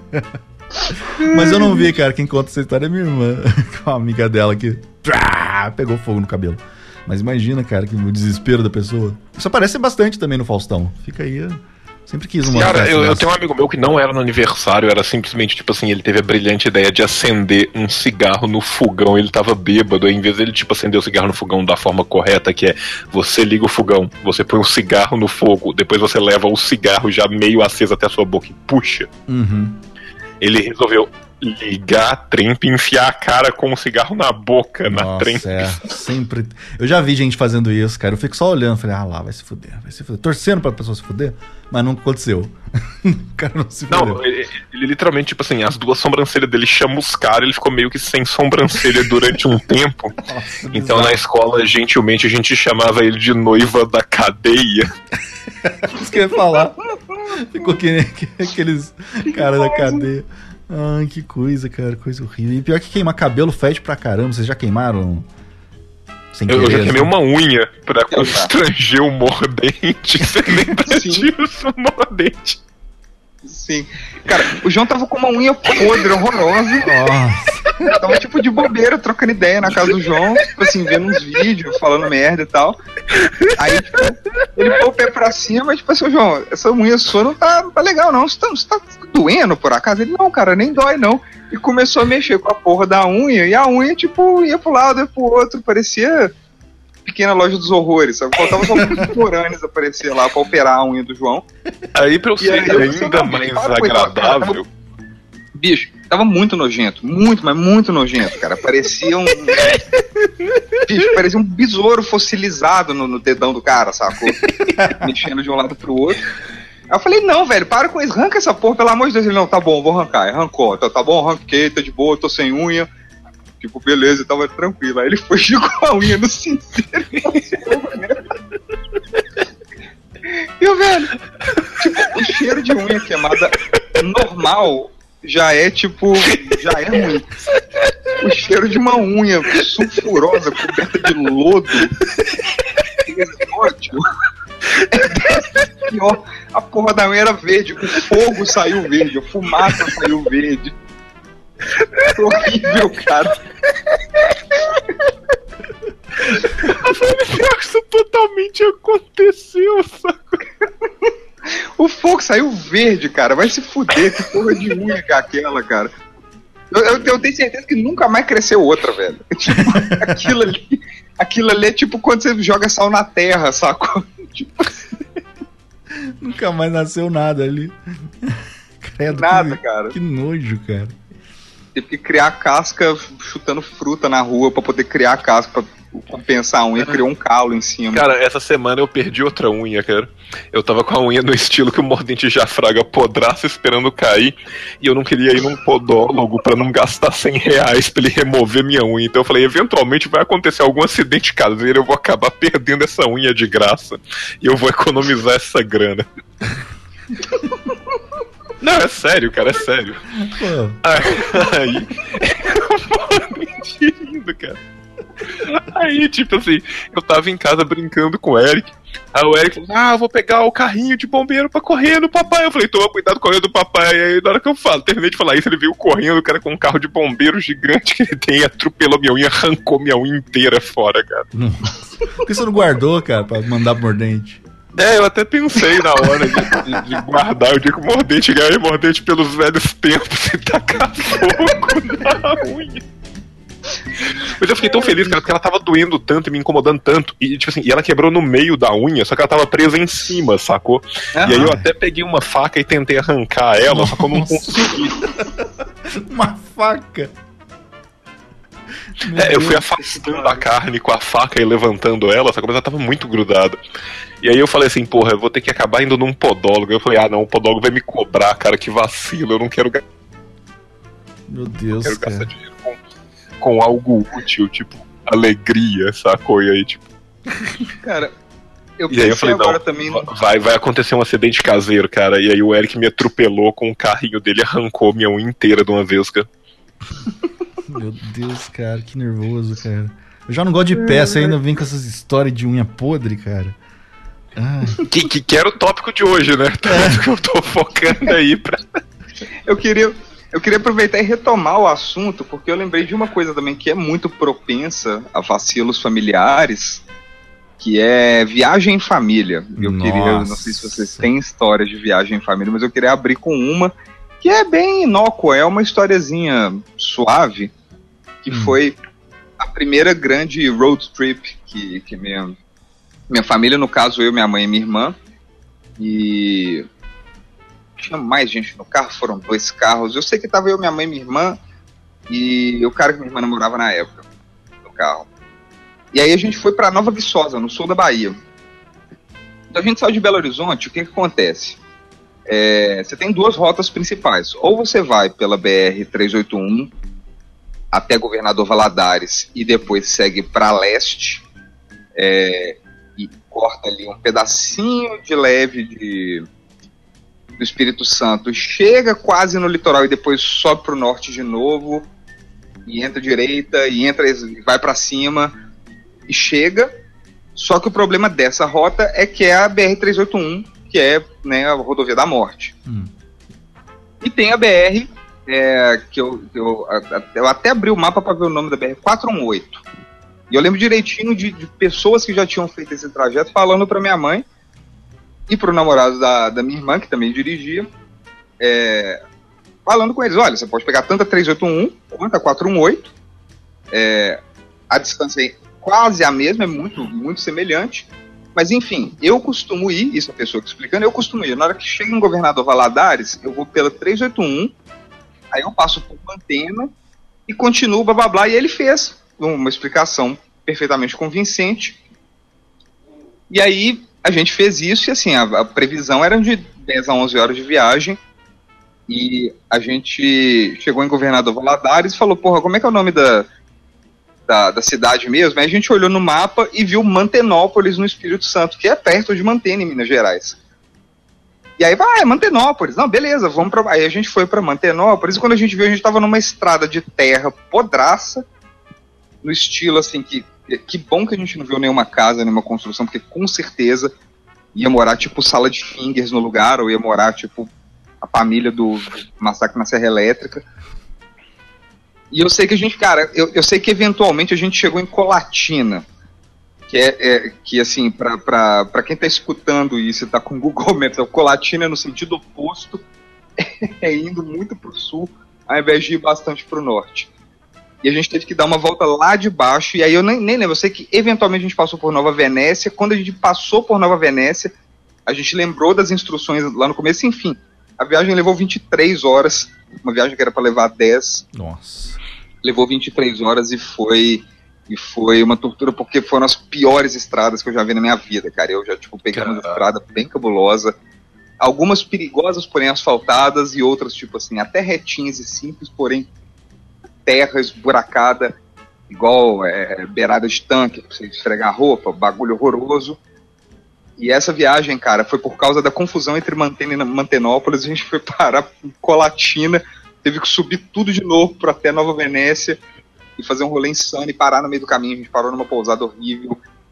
Mas eu não vi, cara. Quem conta essa história é minha irmã, com a amiga dela que tchá, pegou fogo no cabelo. Mas imagina, cara, que o desespero da pessoa. Isso aparece bastante também no Faustão. Fica aí, eu sempre quis uma. Cara, eu, eu tenho um amigo meu que não era no aniversário, era simplesmente, tipo assim, ele teve a brilhante ideia de acender um cigarro no fogão, ele tava bêbado, aí em vez dele, tipo, acender o cigarro no fogão da forma correta, que é, você liga o fogão, você põe um cigarro no fogo, depois você leva o cigarro já meio aceso até a sua boca e puxa. Uhum. Ele resolveu ligar a trempa e enfiar a cara com o cigarro na boca, Nossa, na trempa. É, sempre. Eu já vi gente fazendo isso, cara. Eu fico só olhando, falei, ah lá, vai se fuder, vai se fuder. Torcendo pra pessoa se fuder, mas não aconteceu. O cara não se fudeu. Não, ele, ele literalmente, tipo assim, as duas sobrancelhas dele chamuscaram, ele ficou meio que sem sobrancelha durante um tempo. Nossa, então na escola, gentilmente, a gente chamava ele de noiva da cadeia. Isso que eu ia falar. Ficou que nem aqueles caras da cadeia. Ai, que coisa, cara, coisa horrível. E pior que queimar cabelo fede pra caramba. Vocês já queimaram? Sem Eu, eu já querer, queimei assim? uma unha pra constranger o mordente. Você lembra disso, o mordente? Sim. Cara, o João tava com uma unha podre, horrorosa. Nossa. Tava tipo de bobeira, trocando ideia na casa do João, tipo assim, vendo uns vídeos, falando merda e tal. Aí, tipo, ele pôs o pé pra cima, tipo assim, João, essa unha sua não tá, não tá legal não, você tá, você tá doendo por acaso? Ele, não, cara, nem dói não. E começou a mexer com a porra da unha, e a unha, tipo, ia pro lado, ia pro outro, parecia Pequena Loja dos Horrores, sabe? Faltava só uns foranes aparecer lá pra operar a unha do João. Aí pra eu ser aí eu ainda não, mais para, coitado, cara, agradável... tava... Bicho, tava muito nojento, muito, mas muito nojento, cara. Parecia um... Bicho, parecia um besouro fossilizado no, no dedão do cara, sacou? Mexendo de um lado pro outro. Aí eu falei, não, velho, para com isso, arranca essa porra, pelo amor de Deus. Ele, não, tá bom, vou arrancar. Arrancou, tá, tá bom, arranquei, tá de boa, tô sem unha. Tipo, beleza, tava tranquilo. Aí ele foi e jogou a unha no cinzeiro. E o velho, tipo, o cheiro de unha queimada normal já é, tipo, já é ruim. O cheiro de uma unha sulfurosa, coberta de lodo, exótico, é pior. A porra da unha era verde, o fogo saiu verde, a fumaça saiu verde. É horrível, cara. Isso totalmente aconteceu, saco? O fogo saiu verde, cara. Vai se fuder, que porra de unha que é aquela, cara. Eu, eu, eu tenho certeza que nunca mais cresceu outra, velho. Tipo, aquilo ali, aquilo ali é tipo quando você joga sal na terra, saco? Tipo... Nunca mais nasceu nada ali. Credo, nada, que, cara. Que nojo, cara. Teve que criar casca chutando fruta na rua pra poder criar a casca pra compensar a unha, criou um calo em cima. Cara, essa semana eu perdi outra unha, cara. Eu tava com a unha no estilo que o mordente já fraga podraça esperando cair, e eu não queria ir num podólogo pra não gastar cem reais pra ele remover minha unha. Então eu falei, eventualmente vai acontecer algum acidente caseiro, eu vou acabar perdendo essa unha de graça, e eu vou economizar essa grana. Não, é sério, cara, é sério. Pô. Aí, eu rindo, cara. Aí, tipo assim, eu tava em casa brincando com o Eric, Aí o Eric falou, ah, vou pegar o carrinho de bombeiro pra correr no papai. Eu falei, toma cuidado correndo do papai. E aí na hora que eu falo, terminei de falar isso, ele veio correndo, o cara com um carro de bombeiro gigante que ele tem, atropelou minha unha, arrancou minha unha inteira fora, cara. Por que você não guardou, cara, pra mandar pro mordente? É, eu até pensei na hora de, de, de guardar, eu digo que o mordente ganha mordente pelos velhos tempos e tacar fogo na unha. Mas eu fiquei tão feliz, cara, porque ela tava doendo tanto e me incomodando tanto. E, tipo assim, e ela quebrou no meio da unha, só que ela tava presa em cima, sacou? Ah, e aí eu até peguei uma faca e tentei arrancar ela, nossa, só que eu não consegui. Uma faca? É, eu fui afastando a carne com a faca e levantando ela, só que ela tava muito grudada. E aí eu falei assim, porra, eu vou ter que acabar indo num podólogo. Eu falei, ah não, o podólogo vai me cobrar, cara, que vacilo, eu não quero gastar. Meu Deus, eu quero cara. gastar dinheiro com, com algo útil, tipo, alegria, sacou? E aí, tipo... Cara, eu e aí eu falei, agora não, também... vai, vai acontecer um acidente caseiro, cara. E aí o Eric me atropelou com o carrinho dele, arrancou minha unha inteira de uma vez, cara. Meu Deus, cara, que nervoso, cara. Eu já não gosto de peça, ainda vem com essas histórias de unha podre, cara. Que, que, que era o tópico de hoje, né? É. Que eu tô focando aí pra... Eu queria, eu queria aproveitar e retomar o assunto, porque eu lembrei de uma coisa também que é muito propensa a vacilos familiares, que é viagem em família. Eu Nossa. queria, não sei se vocês têm histórias de viagem em família, mas eu queria abrir com uma que é bem inócua, é uma historiazinha suave, que hum. foi a primeira grande road trip que, que minha, minha família, no caso eu, minha mãe e minha irmã, e tinha mais gente no carro, foram dois carros, eu sei que tava eu, minha mãe e minha irmã, e o cara que minha irmã namorava na época, no carro. E aí a gente foi pra Nova Viçosa, no sul da Bahia. Então a gente saiu de Belo Horizonte, o que que acontece? É, você tem duas rotas principais. Ou você vai pela B R trezentos e oitenta e um até Governador Valadares e depois segue para leste é, e corta ali um pedacinho de leve de, do Espírito Santo, chega quase no litoral e depois sobe para o norte de novo e entra direita e entra e vai para cima e chega. Só que o problema dessa rota é que é a B R trezentos e oitenta e um, que é, né, a rodovia da morte. Hum. E tem a B R, é, que eu, eu, eu até abri o mapa para ver o nome da B R, quatrocentos e dezoito. E eu lembro direitinho de, de pessoas que já tinham feito esse trajeto falando para minha mãe e para o namorado da, da minha irmã, que também dirigia, é, falando com eles, olha, você pode pegar tanto a trezentos e oitenta e um quanto a quatrocentos e dezoito, é, a distância é quase a mesma, é muito, muito semelhante. Mas enfim, eu costumo ir, isso é a pessoa que explicando, eu costumo ir, na hora que chega em Governador Valadares, eu vou pela trezentos e oitenta e um, aí eu passo por Mantena e continuo, blá blá blá, e ele fez uma explicação perfeitamente convincente. E aí a gente fez isso, e assim, a, a previsão era de dez a onze horas de viagem, e a gente chegou em Governador Valadares e falou, porra, como é que é o nome da... Da, da cidade mesmo, aí a gente olhou no mapa e viu Mantenópolis no Espírito Santo, que é perto de Mantena, em Minas Gerais. E aí, vai, ah, é Mantenópolis. Não, beleza, vamos pra... Aí a gente foi pra Mantenópolis e quando a gente viu, a gente tava numa estrada de terra podraça, no estilo assim, que, que bom que a gente não viu nenhuma casa, nenhuma construção, porque com certeza ia morar tipo sala de fingers no lugar, ou ia morar tipo a família do Massacre na Serra Elétrica. E eu sei que a gente, cara, eu, eu sei que eventualmente a gente chegou em Colatina, que é, é que assim, pra, pra, pra quem tá escutando isso e tá com o Google Maps, Colatina é no sentido oposto, é indo muito pro sul, ao invés de ir bastante pro norte. E a gente teve que dar uma volta lá de baixo, e aí eu nem, nem lembro, eu sei que eventualmente a gente passou por Nova Venécia, quando a gente passou por Nova Venécia, a gente lembrou das instruções lá no começo, enfim, a viagem levou vinte e três horas, uma viagem que era pra levar dez. Nossa. Levou vinte e três horas e foi, e foi uma tortura, porque foram as piores estradas que eu já vi na minha vida, cara. Eu já, tipo, peguei uma estrada bem cabulosa. Algumas perigosas, porém asfaltadas, e outras, tipo assim, até retinhas e simples, porém terra esburacada, igual é, beirada de tanque, pra você esfregar a roupa, bagulho horroroso. E essa viagem, cara, foi por causa da confusão entre Mantena e Mantenópolis. A gente foi parar em Colatina, teve que subir tudo de novo para até Nova Venécia e fazer um rolê insano e parar no meio do caminho. A gente parou numa pousada horrível.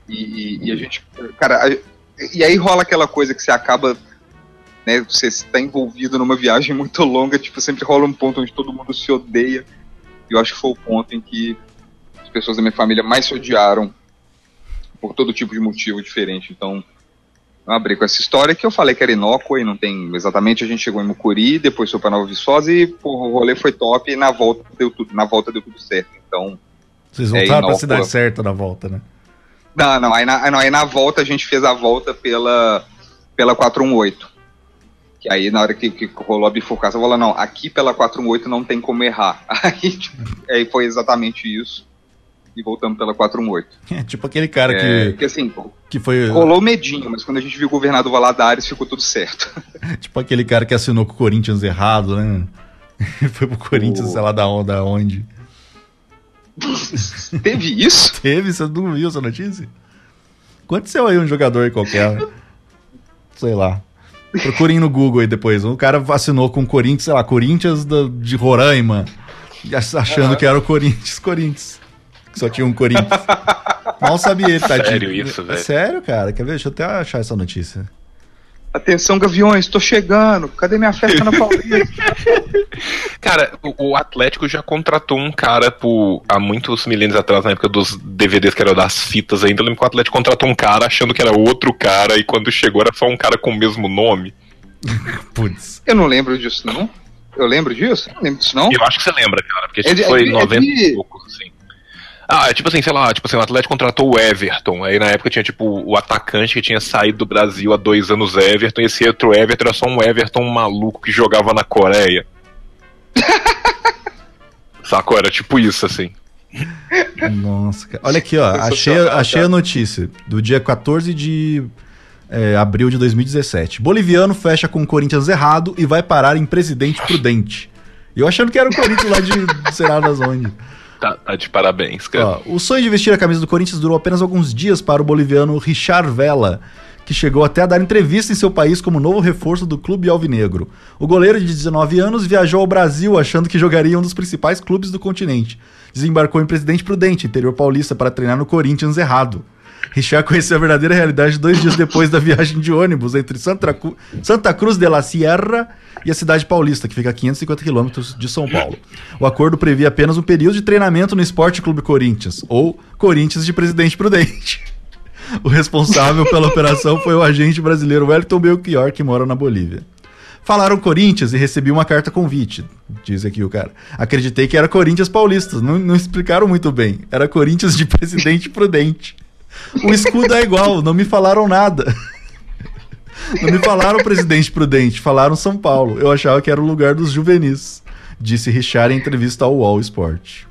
E, e, e a gente, cara, a, e aí rola aquela coisa que você acaba, né, você está envolvido numa viagem muito longa, tipo, sempre rola um ponto onde todo mundo se odeia. E eu acho que foi o ponto em que as pessoas da minha família mais se odiaram por todo tipo de motivo diferente. Então, eu abri com essa história que eu falei que era inócua e não tem exatamente. A gente chegou em Mucuri, depois foi para Nova Viçosa e porra, o rolê foi top e na volta deu tudo, na volta deu tudo certo. Então, vocês voltaram é para a cidade certa na volta, né? Não, não aí, na, não, aí na volta a gente fez a volta pela, pela quatro um oito. Que aí na hora que, que rolou a bifurcação, eu falei, não, aqui pela quatro um oito não tem como errar. Aí, tipo, aí foi exatamente isso. E voltamos pela quatro um oito. É tipo aquele cara é, que... que assim, que foi... rolou medinho, mas quando a gente viu o governador Valadares, ficou tudo certo. Tipo aquele cara que assinou com o Corinthians errado, né? Foi pro Corinthians, o... sei lá da onde. Teve isso? Teve, você não viu essa notícia? Aconteceu aí um jogador qualquer, sei lá. Procurem no Google aí depois. Um cara assinou com o Corinthians, sei lá, Corinthians da, de Roraima, achando uhum. que era o Corinthians, Corinthians. Que só tinha um Corinthians. Mal sabia ele, tá? Sério isso, velho? Sério, cara? Quer ver? Deixa eu até achar essa notícia. Atenção, Gaviões, tô chegando. Cadê minha festa na Paulista? Cara, o, o Atlético já contratou um cara por, há muitos milênios atrás, na época dos D V Ds que eram das fitas ainda. Eu lembro que o Atlético contratou um cara achando que era outro cara e quando chegou era só um cara com o mesmo nome. Putz. Eu não lembro disso, não. Eu lembro disso? Eu não lembro disso, não. Eu acho que você lembra, cara, porque é de, foi é de, noventa é de... e poucos, assim. Ah, é tipo assim, sei lá, tipo assim, o Atlético contratou o Everton. Aí na época tinha tipo o atacante que tinha saído do Brasil há dois anos, Everton, e esse outro Everton era só um Everton maluco que jogava na Coreia. Sacou? Era tipo isso, assim. Nossa, cara. Olha aqui, ó, achei, achei a notícia do dia quatorze de é, abril de dois mil e dezessete. Boliviano fecha com o Corinthians errado e vai parar em Presidente Prudente. E eu achando que era o Corinthians lá de sei lá das onde. Tá, tá de parabéns, cara. Ó, o sonho de vestir a camisa do Corinthians durou apenas alguns dias para o boliviano Richard Vela, que chegou até a dar entrevista em seu país como novo reforço do clube alvinegro. O goleiro de dezenove anos viajou ao Brasil achando que jogaria em um dos principais clubes do continente. Desembarcou em Presidente Prudente, interior paulista, para treinar no Corinthians errado. Richard conheceu a verdadeira realidade dois dias depois da viagem de ônibus entre Santa, Cru... Santa Cruz de la Sierra e a cidade paulista, que fica a quinhentos e cinquenta quilômetros de São Paulo. O acordo previa apenas um período de treinamento no Esporte Clube Corinthians, ou Corinthians de Presidente Prudente. O responsável pela operação foi o agente brasileiro Wellington Belchior, que mora na Bolívia. Falaram Corinthians e recebi uma carta convite, diz aqui o cara. Acreditei que era Corinthians paulista, não, não explicaram muito bem. Era Corinthians de Presidente Prudente. O escudo é igual, não me falaram nada. Não me falaram Presidente Prudente, falaram São Paulo. Eu achava que era o lugar dos juvenis, disse Richard em entrevista ao U O L Sport.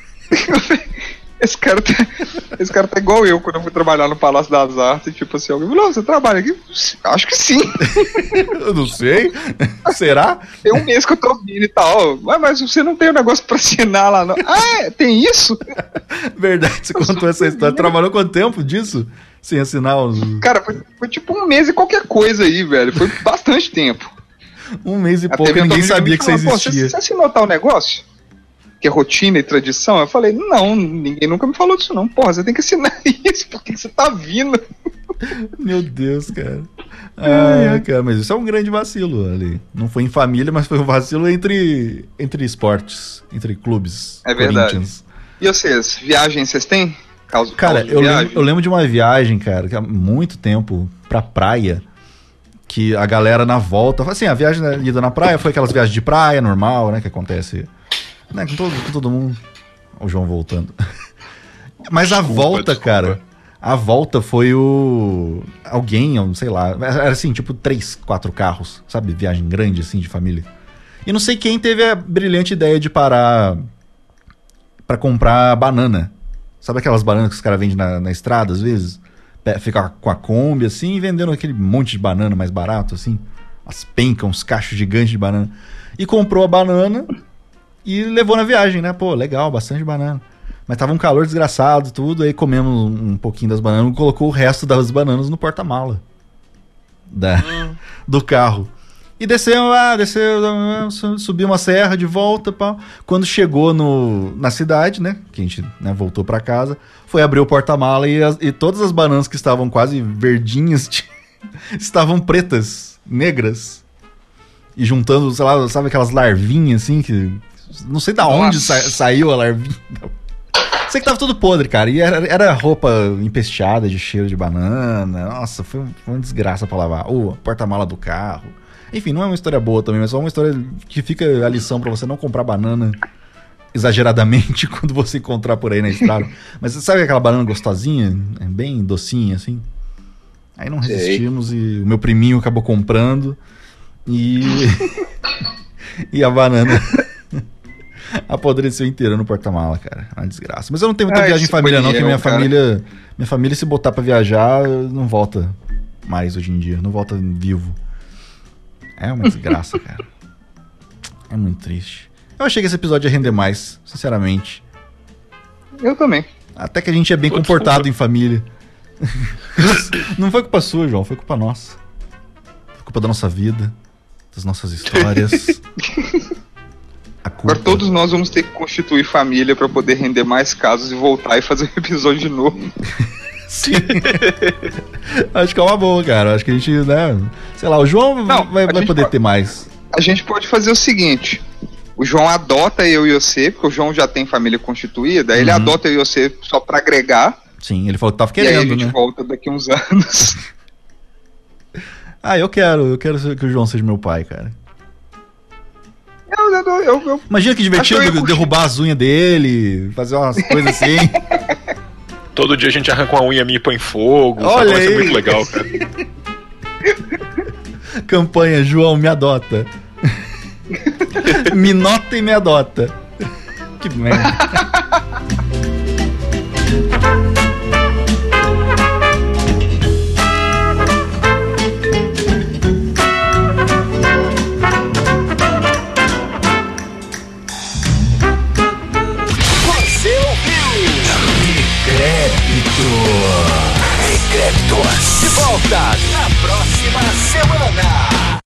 Esse cara, tá, esse cara tá igual eu quando eu fui trabalhar no Palácio das Artes. Tipo assim, alguém falou, você trabalha aqui? Acho que sim. Eu não sei. Será? Tem um mês que eu tô vindo e tal. Mas, mas você não tem um negócio pra assinar lá, não? Ah, é? Tem isso? Verdade, você eu contou essa história. Trabalhou quanto tempo disso? Sem assinar os... Cara, foi, foi tipo um mês e qualquer coisa aí, velho. Foi bastante tempo. Um mês e pouco, ninguém sabia que você existia. Você, você assinou tal negócio? Que é rotina e tradição? Eu falei, não, ninguém nunca me falou disso não. Porra, você tem que assinar isso, porque você tá vindo. Meu Deus, cara. Ah, é. cara, mas isso é um grande vacilo ali. Não foi em família, mas foi um vacilo entre, entre esportes, entre clubes. É verdade. E vocês, viagens vocês têm? Causa, cara, eu lembro, eu lembro de uma viagem, cara, que há muito tempo, pra praia, que a galera na volta, assim, a viagem da ida na praia foi aquelas viagens de praia normal, né, que acontece... Né, com, todo, com todo mundo. O João voltando. Mas desculpa, a volta, desculpa. cara. A volta foi o. Alguém, eu não sei lá. Era assim, tipo, três, quatro carros. Sabe? Viagem grande, assim, de família. E não sei quem teve a brilhante ideia de parar pra comprar banana. Sabe aquelas bananas que os caras vendem na, na estrada, às vezes? Fica com a Kombi, assim, e vendendo aquele monte de banana mais barato, assim. As pencas, uns cachos gigantes de banana. E comprou a banana. E levou na viagem, né? Pô, legal, bastante banana. Mas tava um calor desgraçado, tudo. Aí comemos um pouquinho das bananas. Colocou o resto das bananas no porta-mala da, hum. do carro. E desceu lá, desceu, subiu uma serra de volta, pá. Quando chegou no, na cidade, né, que a gente, né, voltou pra casa, foi abrir o porta-mala e, as, e todas as bananas que estavam quase verdinhas estavam pretas, negras. E juntando, sei lá, sabe aquelas larvinhas assim, que não sei da onde sa, saiu a larvinha. Sei que tava tudo podre, cara. E era, era roupa empesteada de cheiro de banana. Nossa, foi, foi uma desgraça pra lavar. O porta-mala do carro. Enfim, não é uma história boa também, mas é só uma história que fica a lição pra você não comprar banana exageradamente quando você encontrar por aí na estrada. Mas sabe aquela banana gostosinha? É bem docinha, assim. Aí não resistimos. Sei. E o meu priminho acabou comprando. E... e a banana apodreceu inteira no porta-mala, cara. É uma desgraça. Mas eu não tenho muita ah, viagem em família não, porque minha cara. família... Minha família, se botar pra viajar, não volta mais hoje em dia. Não volta vivo. É uma desgraça, cara. É muito triste. Eu achei que esse episódio ia render mais, sinceramente. Eu também. Até que a gente é bem Pô, comportado desculpa. em família. Não foi culpa sua, João. Foi culpa nossa. Foi culpa da nossa vida, das nossas histórias. A culpa... Agora todos nós vamos ter que constituir família pra poder render mais casos e voltar e fazer um episódio de novo. Sim. Acho que é uma boa, cara. Acho que a gente, né? Sei lá, o João Não, vai, vai poder pode, ter mais. A gente pode fazer o seguinte: o João adota eu e você, porque o João já tem família constituída, aí uhum. ele adota eu e você só pra agregar. Sim, ele falou que tava querendo, né? E aí a gente né? volta daqui uns anos. Ah, eu quero, eu quero que o João seja meu pai, cara. Eu, eu, eu, eu, Imagina que divertido derrubar as unhas dele, fazer umas coisas assim. Todo dia a gente arranca uma unha minha e põe fogo. Olha vai aí. ser muito legal, cara. Campanha João me adota. Me nota e me adota. Que merda. De volta na próxima semana.